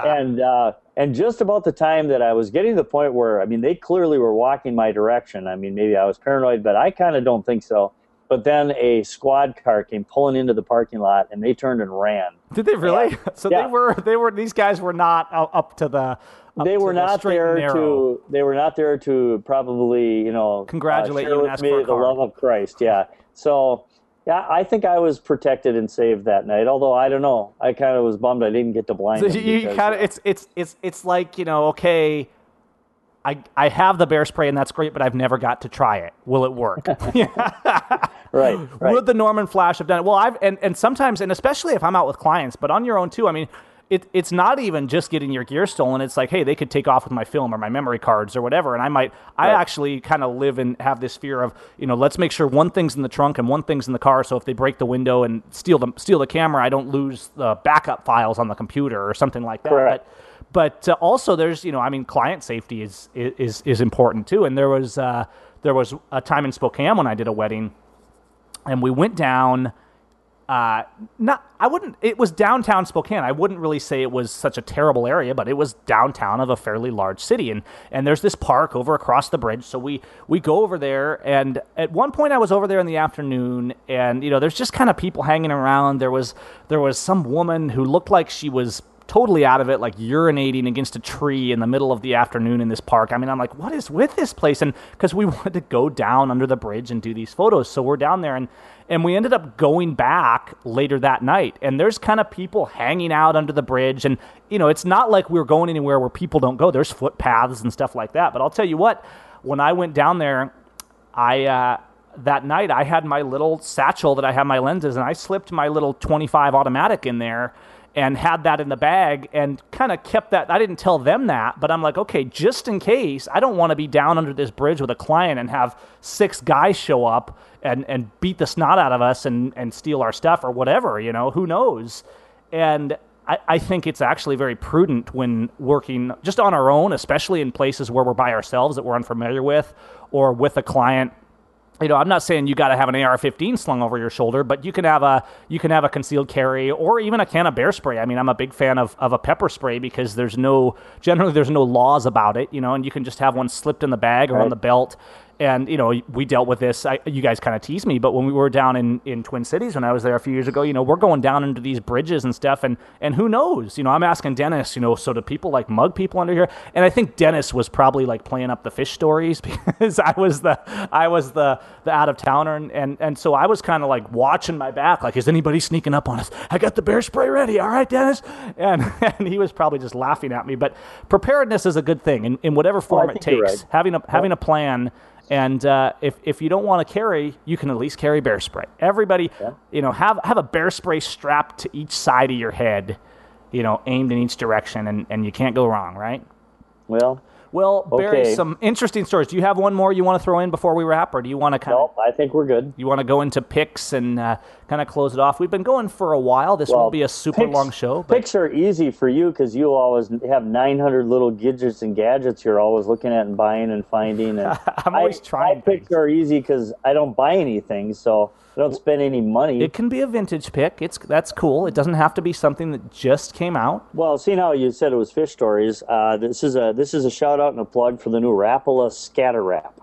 And just about the time that I was getting to the point where, they clearly were walking my direction. Maybe I was paranoid, but I kind of don't think so. But then a squad car came pulling into the parking lot, and they turned and ran. Did they really? Yeah. So yeah. These guys were not up to the. They were not there to probably, congratulate you and ask for a the love of Christ. Yeah. So. Yeah, I think I was protected and saved that night. Although I don't know, I kind of was bummed I didn't get to blind. So it's like, okay, I have the bear spray and that's great, but I've never got to try it. Will it work? Right. Would the Norman Flash have done it? Well, and sometimes, and especially if I'm out with clients, but on your own too. It's not even just getting your gear stolen. It's like, hey, they could take off with my film or my memory cards or whatever. And I actually kind of live and have this fear of, let's make sure one thing's in the trunk and one thing's in the car. So if they break the window and steal the camera, I don't lose the backup files on the computer or something like that. Correct. But also there's, client safety is important too. And there was a time in Spokane when I did a wedding, and we went down. It was downtown Spokane. I wouldn't really say it was such a terrible area, but it was downtown of a fairly large city. And there's this park over across the bridge. So we go over there, and at one point I was over there in the afternoon, and, there's just kind of people hanging around. There was some woman who looked like she was totally out of it, like urinating against a tree in the middle of the afternoon in this park. I'm like, what is with this place? And because we wanted to go down under the bridge and do these photos. So we're down there, and we ended up going back later that night. And there's kind of people hanging out under the bridge. And, it's not like we were going anywhere where people don't go. There's footpaths and stuff like that. But I'll tell you what, when I went down there, that night I had my little satchel that I have my lenses, and I slipped my little 25 automatic in there and had that in the bag and kind of kept that. I didn't tell them that, but I'm like, okay, just in case, I don't want to be down under this bridge with a client and have 6 guys show up and beat the snot out of us and steal our stuff or whatever, who knows? And I think it's actually very prudent when working just on our own, especially in places where we're by ourselves that we're unfamiliar with, or with a client I'm not saying you got to have an AR-15 slung over your shoulder, but you can have a concealed carry or even a can of bear spray. I mean, I'm a big fan of a pepper spray because there's no laws about it, and you can just have one slipped in the bag or on the belt. And, we dealt with this. You guys kind of tease me, but when we were down in Twin Cities when I was there a few years ago, we're going down into these bridges and stuff, and who knows? I'm asking Dennis, so do people like mug people under here? And I think Dennis was probably like playing up the fish stories because I was the out of towner, and so I was kind of like watching my back, like, is anybody sneaking up on us? I got the bear spray ready. All right, Dennis, and he was probably just laughing at me. But preparedness is a good thing in whatever form it takes. Right. Having a plan. And if you don't want to carry, you can at least carry bear spray. Everybody, have a bear spray strapped to each side of your head, aimed in each direction, and you can't go wrong, right? Well, Barry, some interesting stories. Do you have one more you want to throw in before we wrap, or do you want to kind of... No, I think we're good. You want to go into picks and kind of close it off? We've been going for a while. This won't be a super long show. But... Picks are easy for you because you always have 900 little gadgets and gadgets you're always looking at and buying and finding. And I'm always trying things. Picks are easy because I don't buy anything, so I don't spend any money. It can be a vintage pick. That's cool. It doesn't have to be something that just came out. Well, seeing how you said it was fish stories, this is a shout out and a plug for the new Rapala Scatter Wrap.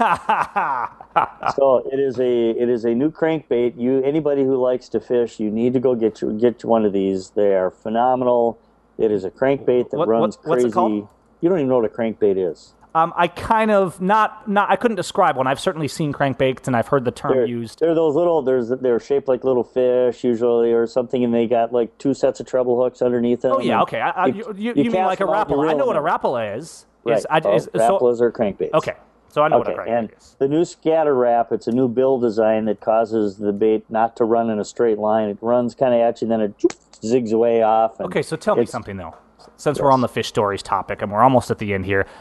So it is a new crankbait. Anybody who likes to fish, you need to go get one of these. They are phenomenal. It is a crankbait that runs crazy. What's it called? You don't even know what a crankbait is. I kind of I couldn't describe one. I've certainly seen crankbaits and I've heard the term used. They're those little. They're shaped like little fish usually or something, and they got like 2 sets of treble hooks underneath them. Oh yeah, okay. You mean like a Rapala? I know what a Rapala is. Right. Rapalas are crankbaits. Okay. So I know what a crankbait is. The new Scatter Wrap, it's a new bill design that causes the bait not to run in a straight line. It runs kind of at you, then it zigs away off. Okay, so tell me something though. Since we're on the fish stories topic and we're almost at the end here.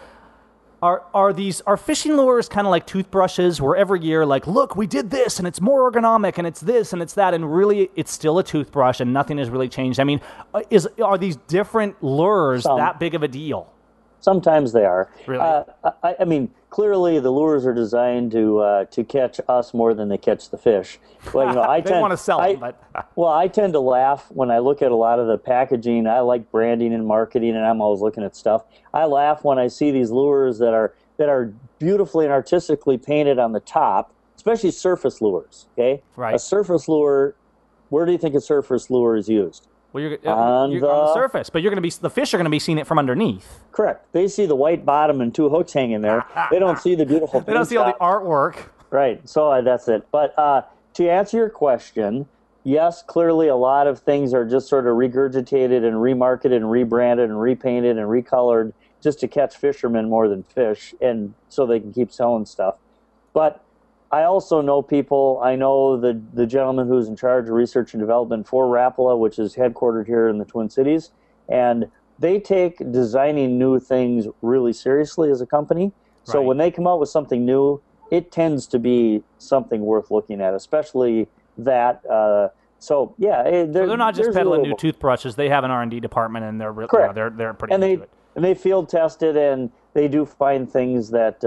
Are fishing lures kind of like toothbrushes where every year, like, look, we did this and it's more ergonomic and it's this and it's that, and really it's still a toothbrush and nothing has really changed? I mean, are these different lures that big of a deal? Sometimes they are. Really? I mean, clearly the lures are designed to catch us more than they catch the fish. Well, they want to sell them, but... Well, I tend to laugh when I look at a lot of the packaging. I like branding and marketing, and I'm always looking at stuff. I laugh when I see these lures that are beautifully and artistically painted on the top, especially surface lures. Okay, right. A surface lure. Where do you think a surface lure is used? Well, you're on the surface, but the fish are going to be seeing it from underneath. Correct. They see the white bottom and 2 hooks hanging there. They don't see the beautiful. They don't see all the artwork. Right. So that's it. But to answer your question, yes, clearly a lot of things are just sort of regurgitated and remarketed and rebranded and repainted and recolored just to catch fishermen more than fish, and so they can keep selling stuff. But I also know people. I know the gentleman who's in charge of research and development for Rapala, which is headquartered here in the Twin Cities, and they take designing new things really seriously as a company. So when they come out with something new, it tends to be something worth looking at, especially that. So they're not just peddling new toothbrushes. They have an R&D department, and they're they're pretty into it. And they field test it, and they do find things that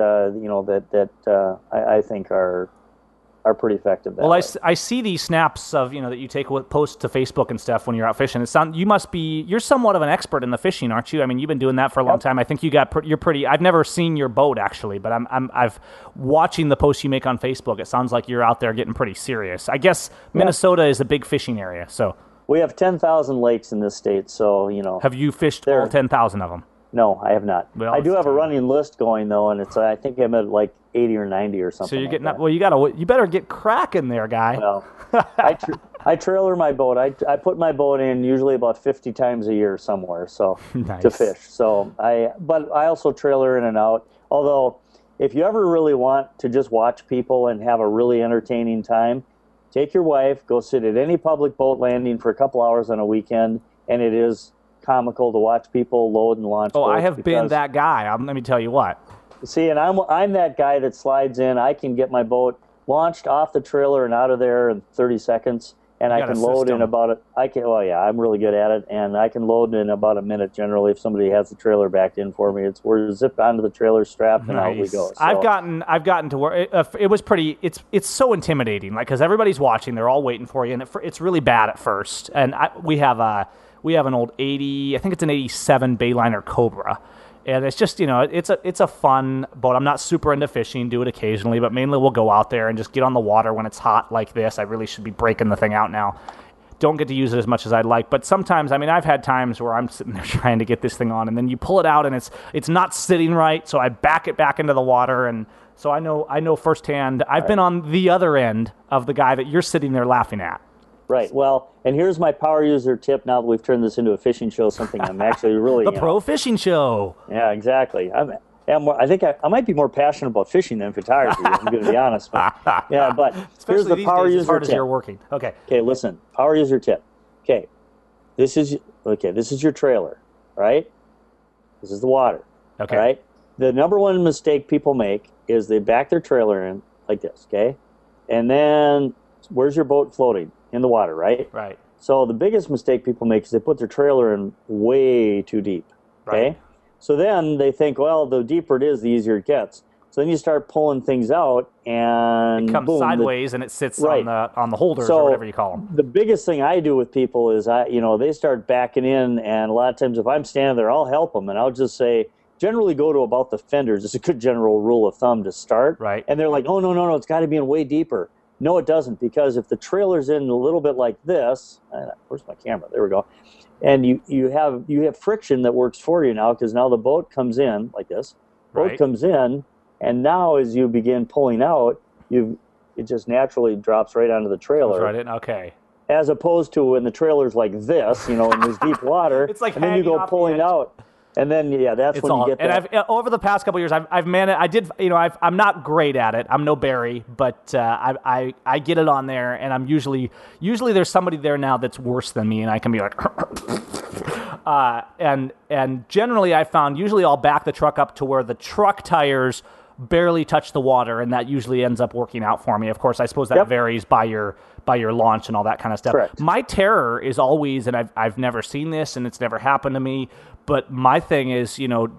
I think are pretty effective. Well, I see these snaps of that you take post to Facebook and stuff when you're out fishing. You're somewhat of an expert in the fishing, aren't you? I mean, you've been doing that for a long time. I think you're pretty. I've never seen your boat actually, but I've watching the posts you make on Facebook. It sounds like you're out there getting pretty serious. I guess Minnesota is a big fishing area, so we have 10,000 lakes in this state. So have you fished all 10,000 of them? No, I have not. Well, I do have a running list going though, and I think I'm at like 80 or 90 or something. So you're getting up. Well, you better get cracking there, guy. Well, I trailer my boat. I put my boat in usually about 50 times a year somewhere, so nice. To fish. So but I also trailer in and out. Although, if you ever really want to just watch people and have a really entertaining time, take your wife, go sit at any public boat landing for a couple hours on a weekend, and it is comical to watch people load and launch. Oh, I have been that guy. Let me tell you what. See, and I'm that guy that slides in. I can get my boat launched off the trailer and out of there in 30 seconds. and You I got a can load in system. about it. Well, yeah, I'm really good at it, and I can load in about a minute generally if somebody has the trailer backed in for me. We're zipped onto the trailer strap and out we Nice. go. So, I've gotten to where it was pretty. It's so intimidating, like because everybody's watching, they're all waiting for you, and it's really bad at first. And we have an old 80, I think it's an 87 Bayliner Cobra. And it's just, it's a fun boat. I'm not super into fishing, do it occasionally, but mainly we'll go out there and just get on the water when it's hot like this. I really should be breaking the thing out now. Don't get to use it as much as I'd like, but sometimes, I've had times where I'm sitting there trying to get this thing on, and then you pull it out and it's not sitting right, so I back it back into the water, and so I know firsthand. I've been on the other end of the guy that you're sitting there laughing at. Right. Well, and here's my power user tip. Now that we've turned this into a fishing show, something I'm actually really The Pro Fishing Show. Yeah, exactly. I think I might be more passionate about fishing than photography. I'm going to be honest. But Especially here's the these power days, as user hard as tip. you're working. Okay. Okay, listen. Power user tip. Okay, this is your trailer, right? This is the water. Okay. All right. The number one mistake people make is they back their trailer in like this. Okay, and then where's your boat floating? In the water, right? Right. So the biggest mistake people make is they put their trailer in way too deep. Okay. Right. So then they think, well, the deeper it is, the easier it gets. So then you start pulling things out, and It comes boom, sideways and it sits Right. on the holders So or whatever you call them. the biggest thing I do with people is they start backing in, and a lot of times if I'm standing there, I'll help them, and I'll just say, generally go to about the fenders. It's a good general rule of thumb to start. Right. And they're like, oh, no, it's got to be in way deeper. No, it doesn't, because if the trailer's in a little bit like this, where's my camera? There we go. And you have friction that works for you now, because now the boat comes in like this. Boat Right. comes in, and now as you begin pulling out, it just naturally drops right onto the trailer. Goes right in. Okay. As opposed to when the trailer's like this, in this deep water, It's like and then you hanging go off the pulling edge. out. And then, that's It's when all, you get that. and over the past couple of years, I've managed. I'm not great at it. I'm no Barry, but I get it on there, and I'm usually there's somebody there now that's worse than me, and I can be like, and generally I found usually I'll back the truck up to where the truck tires barely touch the water, and that usually ends up working out for me. Of course, I suppose that Yep. varies by your launch and all that kind of stuff. Correct. My terror is always, and I've never seen this, and it's never happened to me, but my thing is,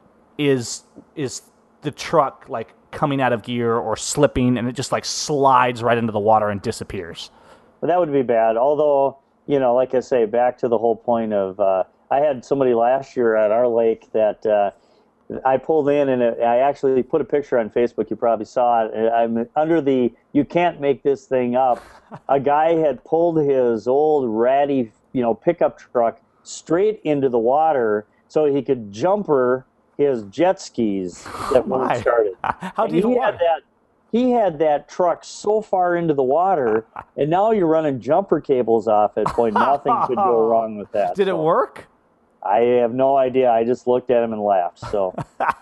is the truck like coming out of gear or slipping, and it just like slides right into the water and disappears. But that would be bad. Although, like I say, back to the whole point of, I had somebody last year at our lake that I pulled in, and I actually put a picture on Facebook. You probably saw it. I'm under the "you can't make this thing up." A guy had pulled his old ratty, pickup truck straight into the water so he could jumper his jet skis that when My. it started. How And do you want? He had that truck so far into the water, and now you're running jumper cables off it. Boy, nothing could go wrong with that. Did it So, work? I have no idea. I just looked at him and laughed. So,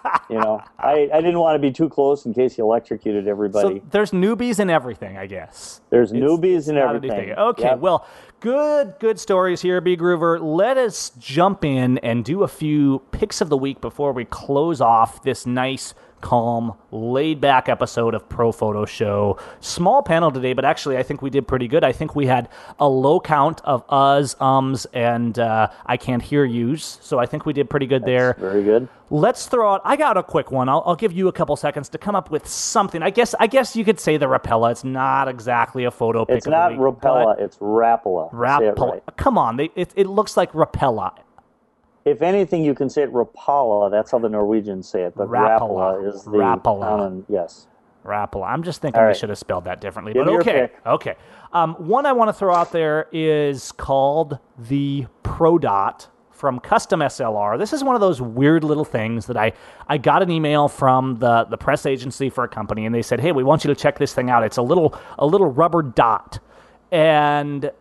I didn't want to be too close in case he electrocuted everybody. So there's newbies in everything, I guess. There's newbies and Not everything. anything. Okay, Yep. well, good stories here, B. Groover. Let us jump in and do a few picks of the week before we close off this nice, calm, laid-back episode of Pro Photo Show. Small panel today, but actually I think we did pretty good. I think we had a low count of uhs, ums, and I can't hear yous, so I think we did pretty good there. Very good. Let's throw out. I got a quick one. I'll give you a couple seconds to come up with something. I guess you could say the Rapala. It's not exactly a photo pick. It's of the not week, Rapala, but it's Rapala. Say it Rapala. right. Come on, it looks like Rapala. If anything, you can say it Rapala. That's how the Norwegians say it. But Rapala. Rapala is the Rapala. common, yes. Rapala. I'm just thinking All we right. should have spelled that differently. Give But me your okay, pick. okay. One I want to throw out there is called the Pro Dot from Custom SLR. This is one of those weird little things that I got an email from the press agency for a company, and they said, "Hey, we want you to check this thing out. It's a little rubber dot." And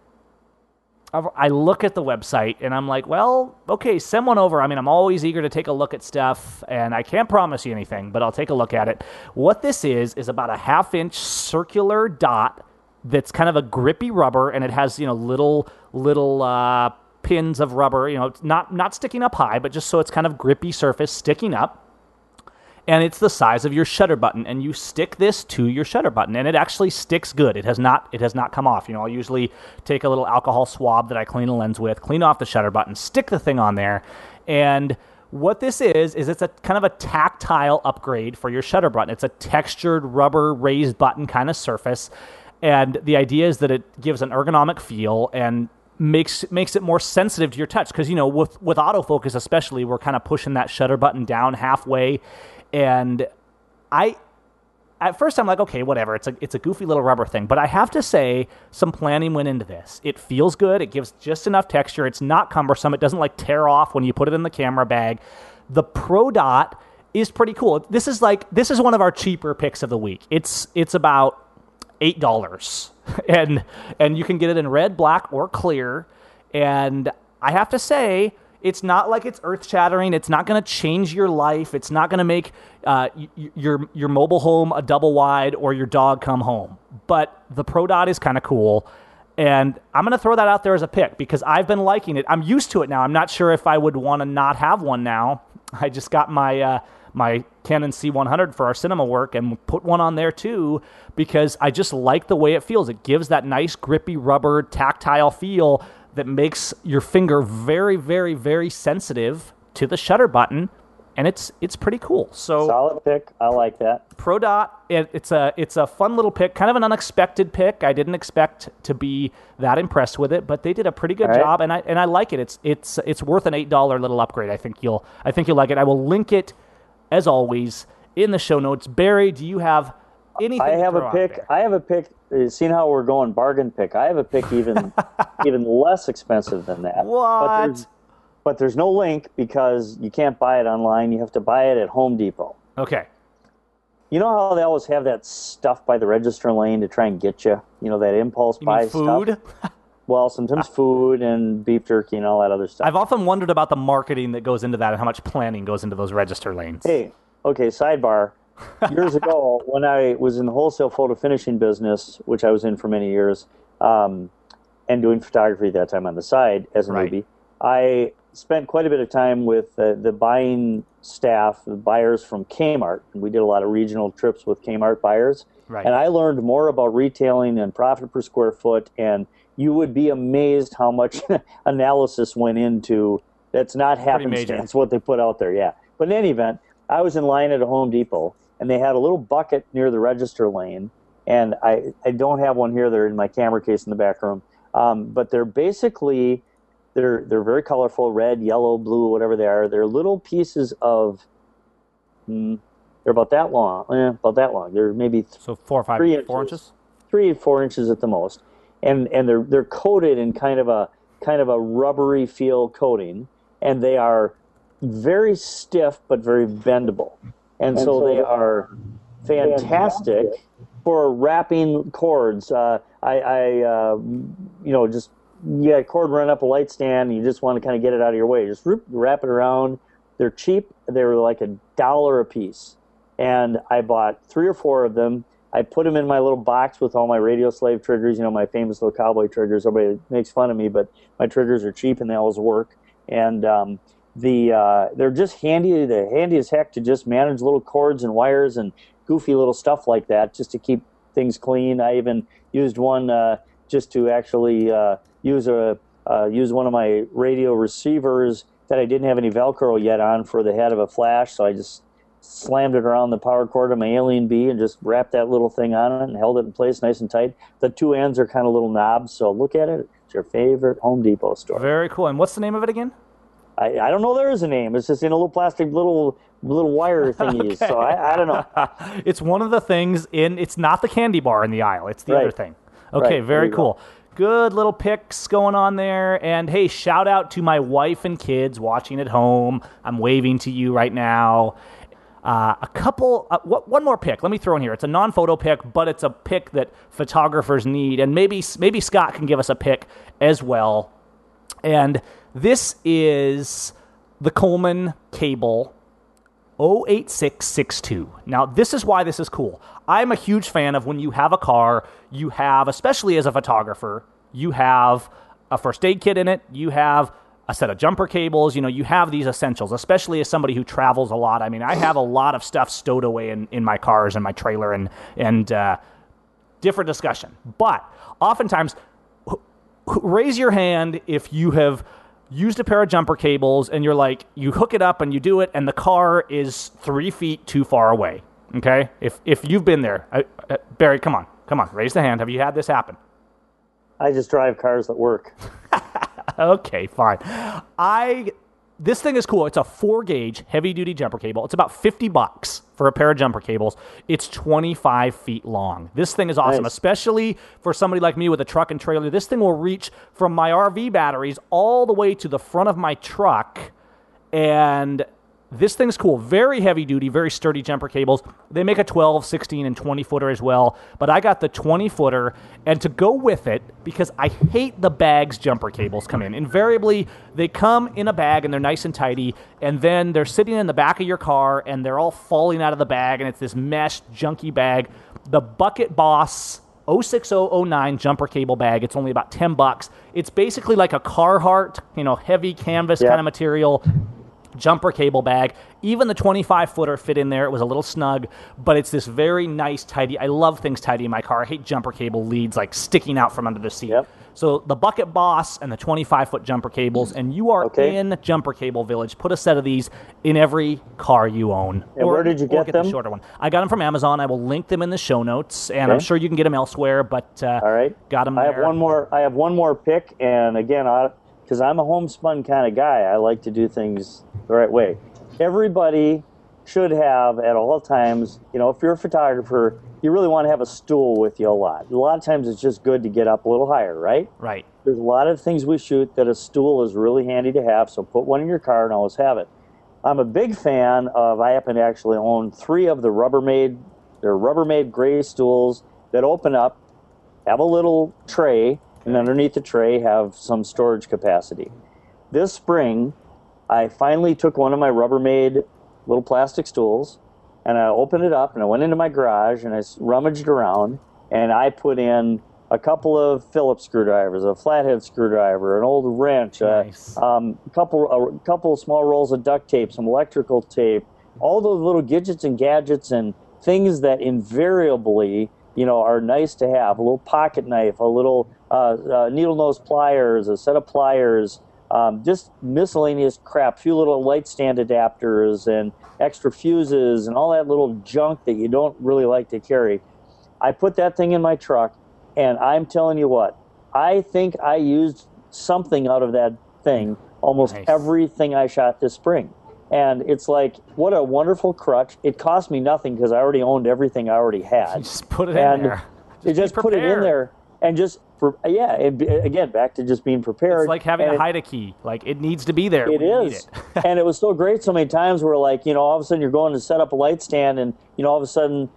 I look at the website, and I'm like, well, okay, send one over. I mean, I'm always eager to take a look at stuff, and I can't promise you anything, but I'll take a look at it. What this is about a half-inch circular dot that's kind of a grippy rubber, and it has, little pins of rubber, not sticking up high, but just so it's kind of grippy surface sticking up. and it's the size of your shutter button, and you stick this to your shutter button, and it actually sticks good. It has not come off. I'll usually take a little alcohol swab that I clean a lens with, clean off the shutter button, stick the thing on there, and what this is it's a kind of a tactile upgrade for your shutter button. It's a textured rubber raised button kind of surface, and the idea is that it gives an ergonomic feel and makes it more sensitive to your touch, because with autofocus especially, we're kind of pushing that shutter button down halfway, and at first I'm like, okay, whatever, it's a goofy little rubber thing, but I have to say some planning went into this. It feels good, it gives just enough texture, it's not cumbersome, it doesn't tear off when you put it in the camera bag. The Pro Dot is pretty cool. This is one of our cheaper picks of the week. It's about $8. And you can get it in red, black, or clear. And I have to say, it's not like it's earth-shattering. It's not going to change your life. It's not going to make your mobile home a double wide or your dog come home. But the Pro Dot is kind of cool. And I'm going to throw that out there as a pick because I've been liking it. I'm used to it now. I'm not sure if I would want to not have one now. I just got my Canon C100 for our cinema work and put one on there too because I just like the way it feels. It gives that nice grippy rubber tactile feel that makes your finger very, very, very sensitive to the shutter button, and it's pretty cool. So solid pick. I like that. Pro Dot. It's a fun little pick, kind of an unexpected pick. I didn't expect to be that impressed with it, but they did a pretty good job, and I like it. It's worth an $8 little upgrade. I think you'll like it. I will link it as always in the show notes. Barry, do you have anything? I have a pick. Seeing how we're going bargain pick, I have a pick even less expensive than that. What? But there's no link because you can't buy it online. You have to buy it at Home Depot. Okay. You know how they always have that stuff by the register lane to try and get you? That impulse buy food? Stuff? Well, sometimes food and beef jerky and all that other stuff. I've often wondered about the marketing that goes into that and how much planning goes into those register lanes. Hey, okay, sidebar. Years ago, when I was in the wholesale photo finishing business, which I was in for many years, and doing photography at that time on the side as a newbie, I spent quite a bit of time with the buying staff, the buyers from Kmart. And we did a lot of regional trips with Kmart buyers. Right. And I learned more about retailing and profit per square foot, and you would be amazed how much analysis went into that's not happenstance what they put out there. Yeah. But in any event, I was in line at a Home Depot, and they had a little bucket near the register lane, and I don't have one here. They're in my camera case in the back room. But they're basically, they're very colorful, red, yellow, blue, whatever they are. They're little pieces of, they're about that long. They're maybe 4 or 5 3 4 inches? 3 or 4 inches at the most. And they're coated in kind of a rubbery feel coating, and they are very stiff but very bendable. And so they are fantastic for wrapping cords. Just you got a cord run up a light stand, and you just want to kind of get it out of your way. Just wrap it around. They're cheap. They were like $1 a piece. And I bought 3 or 4 of them. I put them in my little box with all my Radio Slave triggers, my famous little cowboy triggers. Everybody makes fun of me, but my triggers are cheap and they always work. And they're just handy. They're handy as heck to just manage little cords and wires and goofy little stuff like that, just to keep things clean. I even used one just to actually use one of my radio receivers that I didn't have any Velcro yet on for the head of a flash, so I just slammed it around the power cord of my Alien B and just wrapped that little thing on it and held it in place nice and tight. The 2 ends are kind of little knobs, so look at it. It's your favorite Home Depot store. Very cool. And what's the name of it again? I don't know there is a name. It's just in a little plastic little wire thingies. Okay. So I don't know. It's one of the things it's not the candy bar in the aisle. It's the other thing. Okay, very cool. Good little picks going on there. And hey, shout out to my wife and kids watching at home. I'm waving to you right now. One more pick. Let me throw in here. It's a non-photo pick, but it's a pick that photographers need, and maybe Scott can give us a pick as well. And this is the Coleman Cable 08662. Now, this is why this is cool. I'm a huge fan of when you have a car, you have, especially as a photographer, you have a first aid kit in it, you have a set of jumper cables. You have these essentials, especially as somebody who travels a lot. I mean, I have a lot of stuff stowed away in my cars and my trailer and different discussion. But oftentimes, raise your hand if you have used a pair of jumper cables and you're like, you hook it up and you do it and the car is 3 feet too far away. Okay? If you've been there, Barry, come on, raise the hand. Have you had this happen? I just drive cars that work. Okay, fine. This thing is cool. It's a 4-gauge heavy-duty jumper cable. It's about $50 for a pair of jumper cables. It's 25 feet long. This thing is awesome, Nice. especially for somebody like me with a truck and trailer. This thing will reach from my RV batteries all the way to the front of my truck, and this thing's cool. Very heavy-duty, very sturdy jumper cables. They make a 12, 16, and 20-footer as well, but I got the 20-footer, and to go with it, because I hate the bags jumper cables come in. Invariably, they come in a bag, and they're nice and tidy, and then they're sitting in the back of your car, and they're all falling out of the bag, and it's this mesh, junky bag. The Bucket Boss 06009 jumper cable bag, it's only about $10. It's basically like a Carhartt, heavy canvas kind of material jumper cable bag. Even the 25-footer fit in there. It was a little snug, but it's this very nice, tidy. I love things tidy in my car. I hate jumper cable leads like sticking out from under the seat. Yep. So the Bucket Boss and the 25-foot jumper cables, and you are in Jumper Cable Village. Put a set of these in every car you own. And where did you get them? The shorter one. I got them from Amazon. I will link them in the show notes, and I'm sure you can get them elsewhere. But all right, got them there. I have one more pick, and again, because I'm a homespun kind of guy, I like to do things the right way. Everybody should have at all times, if you're a photographer, you really want to have a stool with you a lot. A lot of times it's just good to get up a little higher, right? Right. There's a lot of things we shoot that a stool is really handy to have, so put one in your car and always have it. I'm a big fan of, I happen to actually own 3 of the Rubbermaid gray stools that open up, have a little tray, and underneath the tray have some storage capacity. This spring, I finally took one of my Rubbermaid little plastic stools, and I opened it up, and I went into my garage, and I rummaged around, and I put in a couple of Phillips screwdrivers, a flathead screwdriver, an old wrench, Nice. a couple of small rolls of duct tape, some electrical tape, all those little gadgets and things that invariably, are nice to have. A little pocket knife, a little needle nose pliers, a set of pliers, just miscellaneous crap, few little light stand adapters and extra fuses and all that little junk that you don't really like to carry. I put that thing in my truck, and I'm telling you what, I think I used something out of that thing almost everything I shot this spring. And it's like, what a wonderful crutch. It cost me nothing because I already owned everything I already had. You just put it in there. Just put it in there. And just, again, back to just being prepared. It's like having a hide key. Like, it needs to be there. It is. And it was so great so many times where, like, all of a sudden you're going to set up a light stand, and, all of a sudden,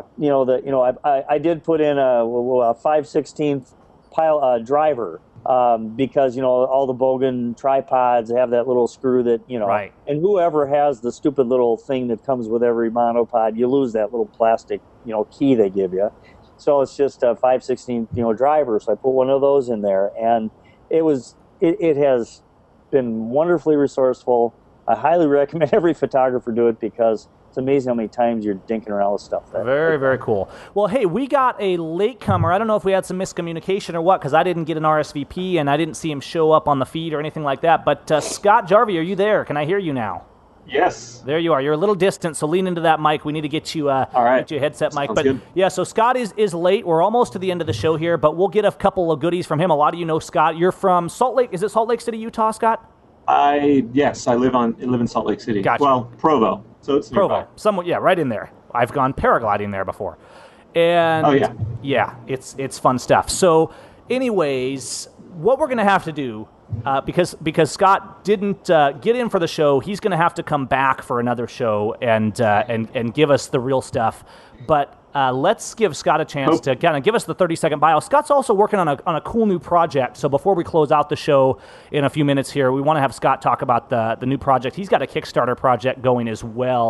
I did put in a 5/16 pile driver because, all the Bogan tripods have that little screw that, Right. And whoever has the stupid little thing that comes with every monopod, you lose that little plastic, key they give you. So it's just a 5/16, driver. So I put one of those in there, and it has been wonderfully resourceful. I highly recommend every photographer do it because it's amazing how many times you're dinking around with stuff. Very, very cool. Well, hey, we got a latecomer. I don't know if we had some miscommunication or what, because I didn't get an RSVP and I didn't see him show up on the feed or anything like that. But Scott Jarvie, are you there? Can I hear you now? Yes. There you are. You're a little distant, so lean into that mic. We need to get you all right. get you a headset mic. Sounds But good. yeah, so Scott is late. We're almost to the end of the show here, but we'll get a couple of goodies from him. A lot of you know Scott. You're from Salt Lake. Is it Salt Lake City, Utah, Scott? Yes, I live in Salt Lake City. Gotcha. Well, Provo. So it's nearby. Provo. Right in there. I've gone paragliding there before. And Oh, yeah. Yeah, it's fun stuff. So anyways, what we're going to have to do, because Scott didn't get in for the show, he's going to have to come back for another show and give us the real stuff. But let's give Scott a chance to kind of give us the 30-second bio. Scott's also working on a cool new project. So before we close out the show in a few minutes here, we want to have Scott talk about the new project. He's got a Kickstarter project going as well.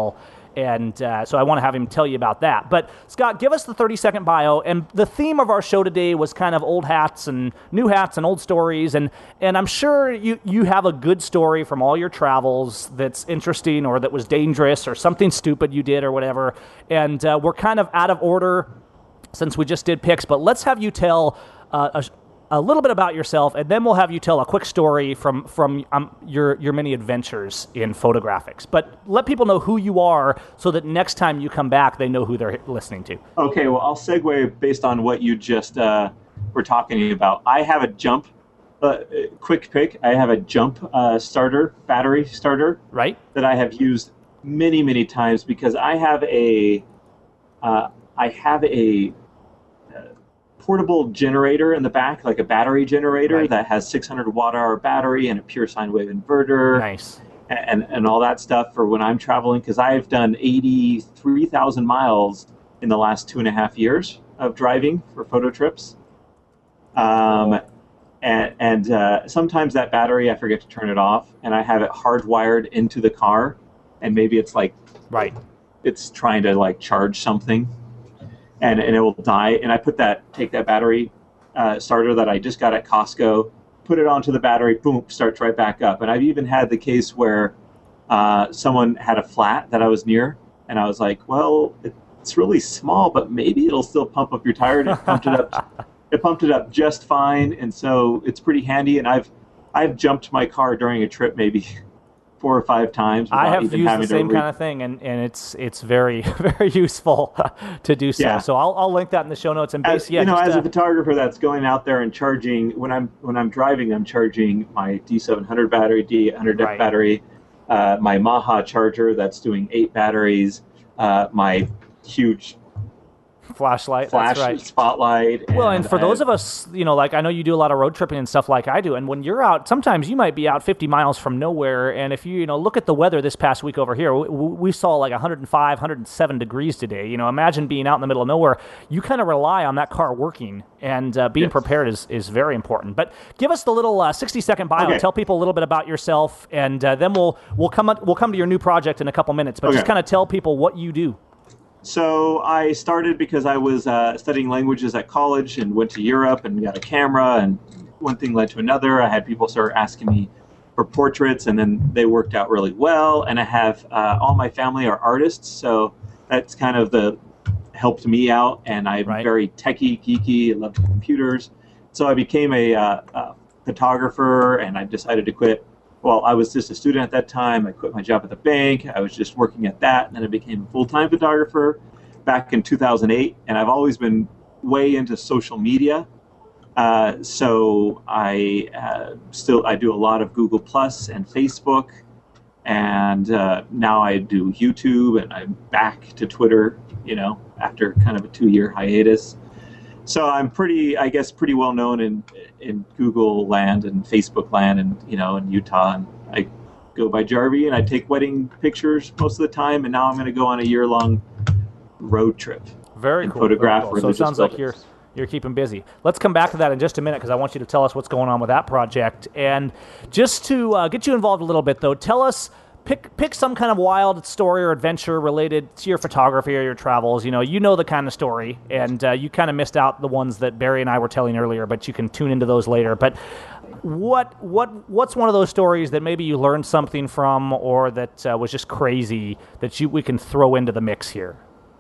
And so I want to have him tell you about that. But Scott, give us the 30-second bio. And the theme of our show today was kind of old hats and new hats and old stories. And I'm sure you have a good story from all your travels that's interesting or that was dangerous or something stupid you did or whatever. And we're kind of out of order since we just did picks. But let's have you tell a little bit about yourself, and then we'll have you tell a quick story from your many adventures in photographics. But let people know who you are so that next time you come back, they know who they're listening to. Okay, well, I'll segue based on what you just were talking about. I have a jump, quick pick. I have a jump battery starter, right? That I have used many, many times because I have a portable generator in the back, like a battery generator, right, that has 600 watt-hour battery and a pure sine wave inverter. Nice. And all that stuff for when I'm traveling, because I've done 83,000 miles in the last 2.5 years of driving for photo trips. And sometimes that battery, I forget to turn it off, and I have it hardwired into the car, and maybe it's like, right, it's trying to like charge something. And it will die. And I take that battery starter that I just got at Costco, put it onto the battery, boom, starts right back up. And I've even had the case where someone had a flat that I was near, and I was like, well, it's really small, but maybe it'll still pump up your tire. And it pumped it up. It pumped it up just fine, and so it's pretty handy. And I've jumped my car during a trip maybe 4 or 5 times. I have used the same kind of thing, and it's very, very useful to do so. Yeah. So I'll link that in the show notes. And as a photographer that's going out there and charging, when I'm driving, I'm charging my D700 battery, D800 right, battery, my Maha charger that's doing 8 batteries, my huge flashlight, flash that's right, spotlight. And for those of us, like I know you do a lot of road tripping and stuff like I do, and when you're out, sometimes you might be out 50 miles from nowhere, and if you look at the weather this past week over here, we saw like 105, 107 degrees today. Imagine being out in the middle of nowhere. You kind of rely on that car working, and being yes, prepared is very important. But give us the little 60-second bio. Okay. Tell people a little bit about yourself, and then we'll come to your new project in a couple minutes. But just kind of tell people what you do. So I started because I was studying languages at college and went to Europe and got a camera, and one thing led to another. I had people start asking me for portraits, and then they worked out really well. And I have all my family are artists, so that's kind of helped me out. And I'm very techie, geeky, I love computers. So I became a photographer, and I decided to quit. Well, I was just a student at that time. I quit my job at the bank. I was just working at that. And then I became a full-time photographer back in 2008. And I've always been way into social media. So I do a lot of Google Plus and Facebook. And now I do YouTube, and I'm back to Twitter, after kind of a 2-year hiatus. So I'm pretty well known in Google land and Facebook land, and in Utah. And I go by Jarvie, and I take wedding pictures most of the time. And now I'm going to go on a year-long road trip. Very cool. Photograph very cool. So it sounds like you're keeping busy. Let's come back to that in just a minute, because I want you to tell us what's going on with that project. And just to get you involved a little bit, though, tell us. Pick some kind of wild story or adventure related to your photography or your travels. You know the kind of story, and you kind of missed out the ones that Barry and I were telling earlier, but you can tune into those later. But what's one of those stories that maybe you learned something from, or that was just crazy that we can throw into the mix here?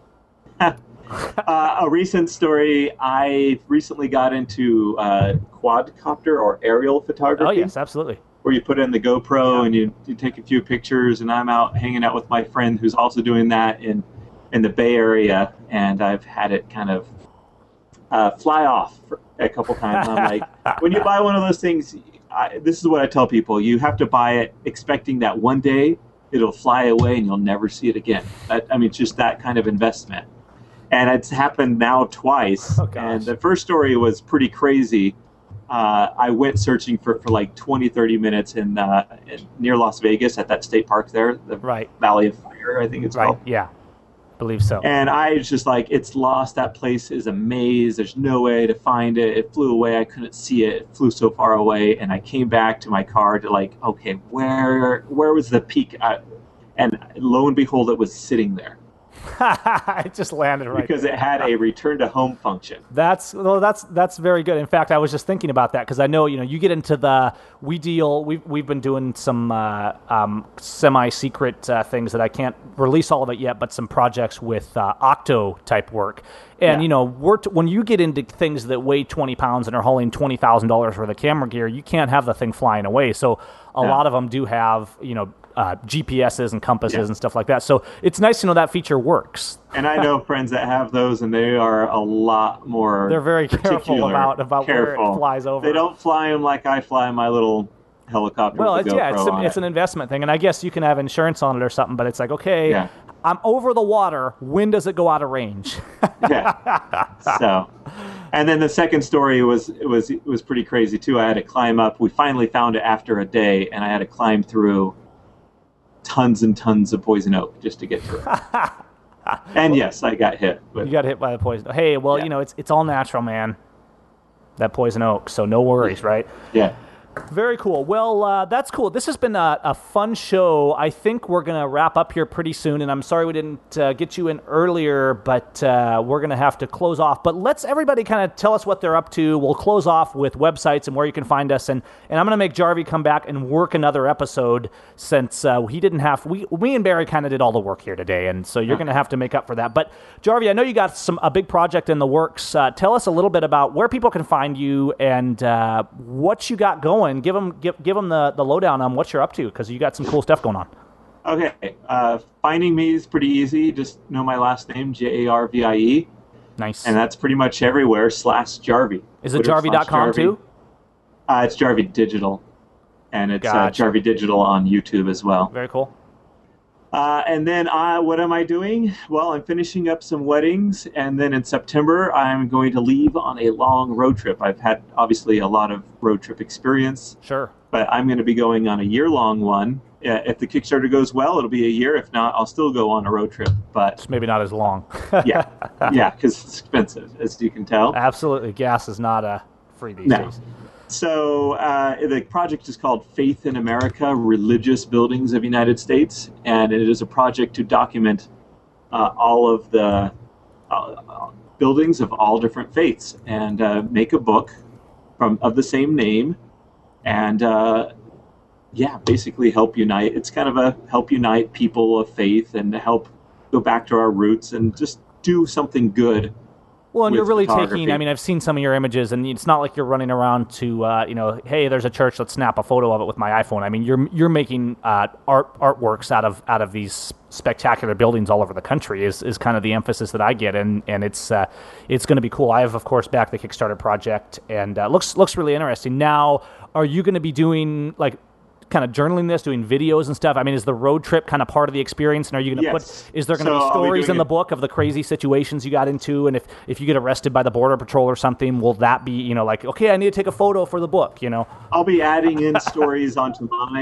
A recent story, I recently got into quadcopter or aerial photography. Oh, yes, absolutely. Where you put in the GoPro and you take a few pictures, and I'm out hanging out with my friend who's also doing that in the Bay Area, and I've had it kind of fly off a couple times. And I'm like, when you buy one of those things, this is what I tell people: you have to buy it expecting that one day it'll fly away and you'll never see it again. It's just that kind of investment. And it's happened now twice. Oh, gosh. And the first story was pretty crazy. I went searching for like 20, 30 minutes in near Las Vegas at that state park there, the Valley of Fire, I think it's called. Yeah, believe so. And I was just like, it's lost. That place is a maze. There's no way to find it. It flew away. I couldn't see it. It flew so far away. And I came back to my car to like, okay, where was the peak? and lo and behold, it was sitting there It just landed right because it had a return to home function. That's very good. In fact, I was just thinking about that because I know you get into we've been doing some semi-secret things that I can't release all of it yet, but some projects with Octo type work. And when you get into things that weigh 20 pounds and are hauling $20,000 worth of camera gear, you can't have the thing flying away. So a lot of them do have GPSs and compasses and stuff like that. So it's nice to know that feature works. And I know friends that have those, and they are a lot more. They're very careful about where it flies over. They don't fly them like I fly my little helicopter. Well, it's an investment thing, and I guess you can have insurance on it or something. But it's like, okay, I'm over the water. When does it go out of range? So, and then the second story was pretty crazy too. I had to climb up. We finally found it after a day, and I had to climb through tons and tons of poison oak just to get to it. And yes, I got hit. But you got hit by the poison oak. Hey, well, it's all natural, man. That poison oak, so no worries, right? Yeah. Very cool. Well, that's cool. This has been a fun show. I think we're going to wrap up here pretty soon, and I'm sorry we didn't get you in earlier, but we're going to have to close off. But let's everybody kind of tell us what they're up to. We'll close off with websites and where you can find us, and I'm going to make Jarvie come back and work another episode since he didn't have... We and Barry kind of did all the work here today, and so you're going to have to make up for that. But, Jarvie, I know you got a big project in the works. Tell us a little bit about where people can find you and what you got going. Give them the lowdown on what you're up to, because you got some cool stuff going on. Okay. Finding me is pretty easy. Just know my last name, Jarvie. Nice. And that's pretty much everywhere, /Jarvie. Is it Jarvie.com too? It's Jarvie Digital. And it's Jarvie Digital on YouTube as well. Very cool. And then what am I doing? Well, I'm finishing up some weddings, and then in September I'm going to leave on a long road trip. I've had, obviously, a lot of road trip experience. Sure. But I'm going to be going on a year-long one. If the Kickstarter goes well, it'll be a year. If not, I'll still go on a road trip. But it's maybe not as long. yeah, because it's expensive, as you can tell. Absolutely. Gas is not free these days. So the project is called Faith in America, Religious Buildings of the United States, and it is a project to document all of the buildings of all different faiths and make a book of the same name, and basically help unite. It's kind of help unite people of faith and help go back to our roots and just do something good. Well, and you're really taking, I've seen some of your images, and it's not like you're running around to, hey, there's a church, let's snap a photo of it with my iPhone. I mean, you're making artworks out of these spectacular buildings all over the country is kind of the emphasis that I get, and it's going to be cool. I have, of course, backed the Kickstarter project, and looks really interesting. Now, are you going to be doing, kind of journaling this, doing videos and stuff? I mean, is the road trip kind of part of the experience, and are you going to is there going to be stories in the book of the crazy situations you got into, and if you get arrested by the Border Patrol or something, will that be, okay, I need to take a photo for the book, I'll be adding in stories on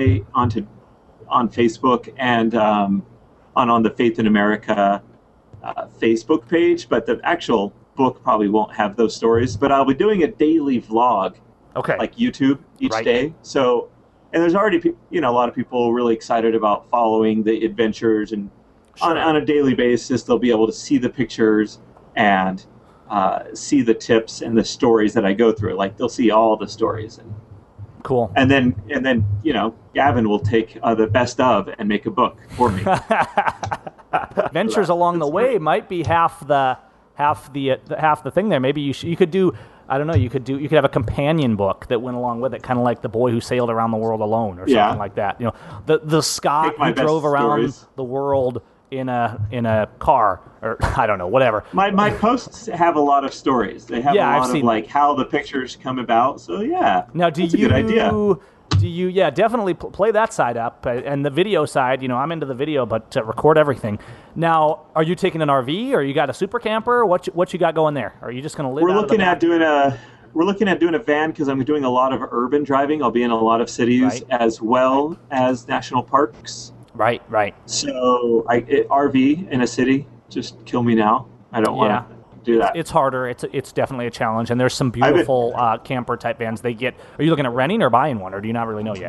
Facebook and on the Faith in America Facebook page, but the actual book probably won't have those stories, but I'll be doing a daily vlog, like YouTube each day. So, and there's already, a lot of people really excited about following the adventures, and on a daily basis, they'll be able to see the pictures and see the tips and the stories that I go through. Like, they'll see all the stories. Cool. And then Gavin will take the best of and make a book for me. Adventures along the way might be half the thing there. Maybe you could do. I don't know. You could have a companion book that went along with it, kind of like The Boy Who Sailed Around the World Alone, or something like that. The Scot who drove around the world in a car, or I don't know, whatever. My posts have a lot of stories. They have a lot of how the pictures come about. So now that's a good idea. Do you definitely play that side up, and the video side, I'm into the video, but record everything. Now, are you taking an RV, or you got a super camper? What you got going there? Or are you just going to live? We're looking at doing a van, because I'm doing a lot of urban driving. I'll be in a lot of cities as well as national parks. Right. So RV in a city, just kill me now. I don't want to do that. It's harder. It's definitely a challenge, and there's some beautiful camper type vans. Are you looking at renting or buying one, or do you not really know yet?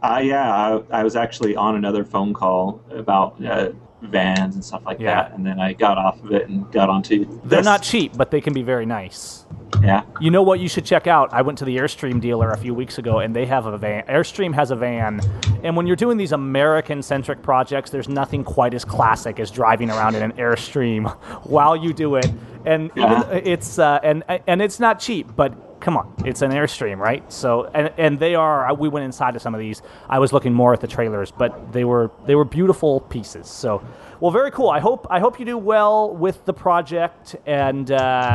Yeah, I was actually on another phone call about vans and stuff like that, and then I got off of it and got onto this. They're not cheap, but they can be very nice. Yeah. You know what you should check out? I went to the Airstream dealer a few weeks ago, and they have a van. Airstream has a van, and when you're doing these American-centric projects, there's nothing quite as classic as driving around in an Airstream while you do it. And even it's and it's not cheap, but come on, it's an Airstream, right? So and they are. We went inside of some of these. I was looking more at the trailers, but they were beautiful pieces. So, well, very cool. I hope you do well with the project, and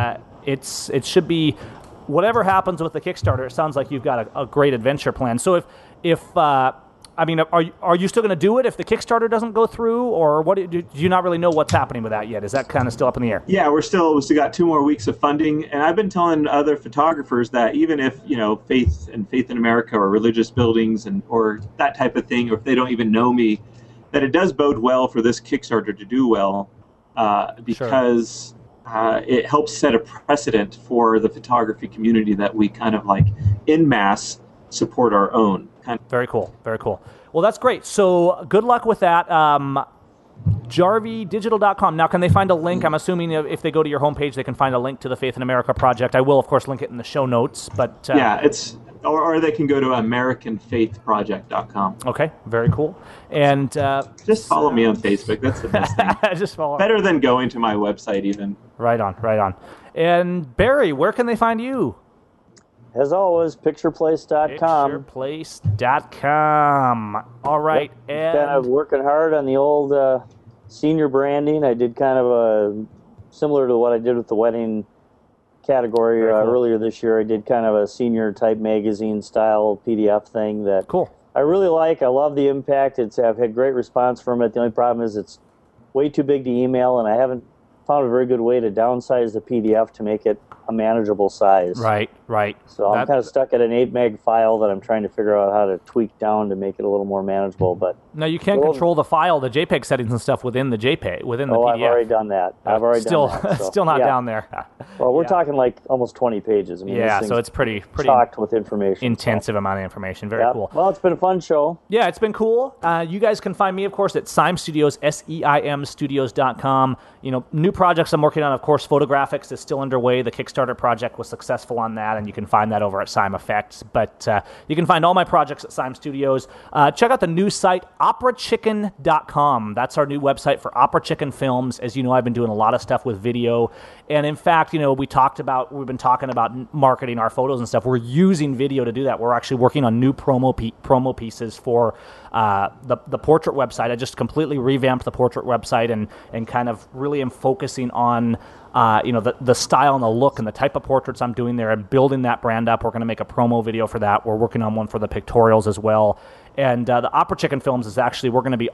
it should be whatever happens with the Kickstarter. It sounds like you've got a great adventure plan. So if I mean, are you still going to do it if the Kickstarter doesn't go through, or what? Do you not really know what's happening with that yet? Is that kind of still up in the air? Yeah, we still got 2 more weeks of funding, and I've been telling other photographers that even if Faith in America or religious buildings or that type of thing, or if they don't even know me, that it does bode well for this Kickstarter to do well, because it helps set a precedent for the photography community that we kind of like en masse support our own. Very cool. Very cool. Well, that's great. So good luck with that. JarveyDigital.com. Now, can they find a link? I'm assuming if they go to your homepage, they can find a link to the Faith in America project. I will, of course, link it in the show notes. But yeah, or they can go to AmericanFaithProject.com. Okay, very cool. And just follow me on Facebook. That's the best thing. Just follow. Better than going to my website, even. Right on. And Barry, where can they find you? As always, pictureplace.com. Pictureplace.com. All right. Yep. And kind of working hard on the old senior branding. I did kind of similar to what I did with the wedding category earlier this year. I did kind of a senior type magazine style PDF thing that I really like. I love the impact. I've had great response from it. The only problem is it's way too big to email, and I haven't found a very good way to downsize the PDF to make it a manageable size. Right. So I'm kind of stuck at an 8 meg file that I'm trying to figure out how to tweak down to make it a little more manageable. But now you can control the file, the JPEG settings and stuff within the JPEG, within the PDF. I've already done that. Still not down there. Well, we're talking like almost 20 pages. I mean, so it's pretty stocked with information. Intensive amount of information. Very cool. Well, it's been a fun show. Yeah, it's been cool. You guys can find me, of course, at Seim Studios, SEIMstudios.com. New projects I'm working on, of course, Photographics is still underway. The Kickstarter project was successful on that, and you can find that over at Seim Effects. But you can find all my projects at Seim Studios. Check out the new site, operachicken.com. That's our new website for Opera Chicken Films. As you know, I've been doing a lot of stuff with video. And in fact, we've been talking about marketing our photos and stuff. We're using video to do that. We're actually working on new promo pieces for the portrait website. I just completely revamped the portrait website and kind of really am focusing on the style and the look and the type of portraits I'm doing there and building that brand up. We're going to make a promo video for that. We're working on one for the pictorials as well. And the Opera Chicken Films is actually, we're going to be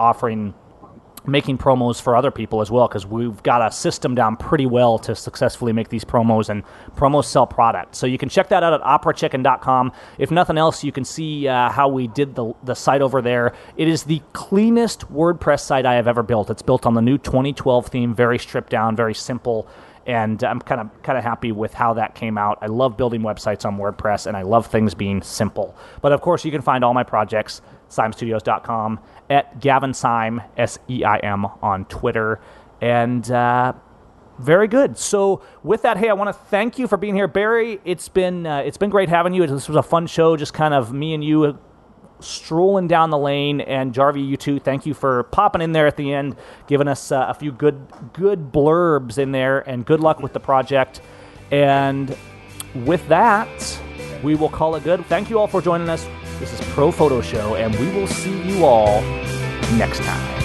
making promos for other people as well, because we've got a system down pretty well to successfully make these promos, and promos sell product. So you can check that out at operachicken.com. If nothing else, you can see how we did the site over there. It is the cleanest WordPress site I have ever built. It's built on the new 2012 theme, very stripped down, very simple, and I'm kind of happy with how that came out. I love building websites on WordPress, and I love things being simple. But of course, you can find all my projects, SeimStudios.com, at Gavin Seim, SEIM, on Twitter. And very good. So with that, hey, I want to thank you for being here. Barry, it's been great having you. This was a fun show, just kind of me and you strolling down the lane. And Jarvey, you too, thank you for popping in there at the end, giving us a few good blurbs in there, and good luck with the project. And with that, we will call it good. Thank you all for joining us. This is Pro Photo Show, and we will see you all next time.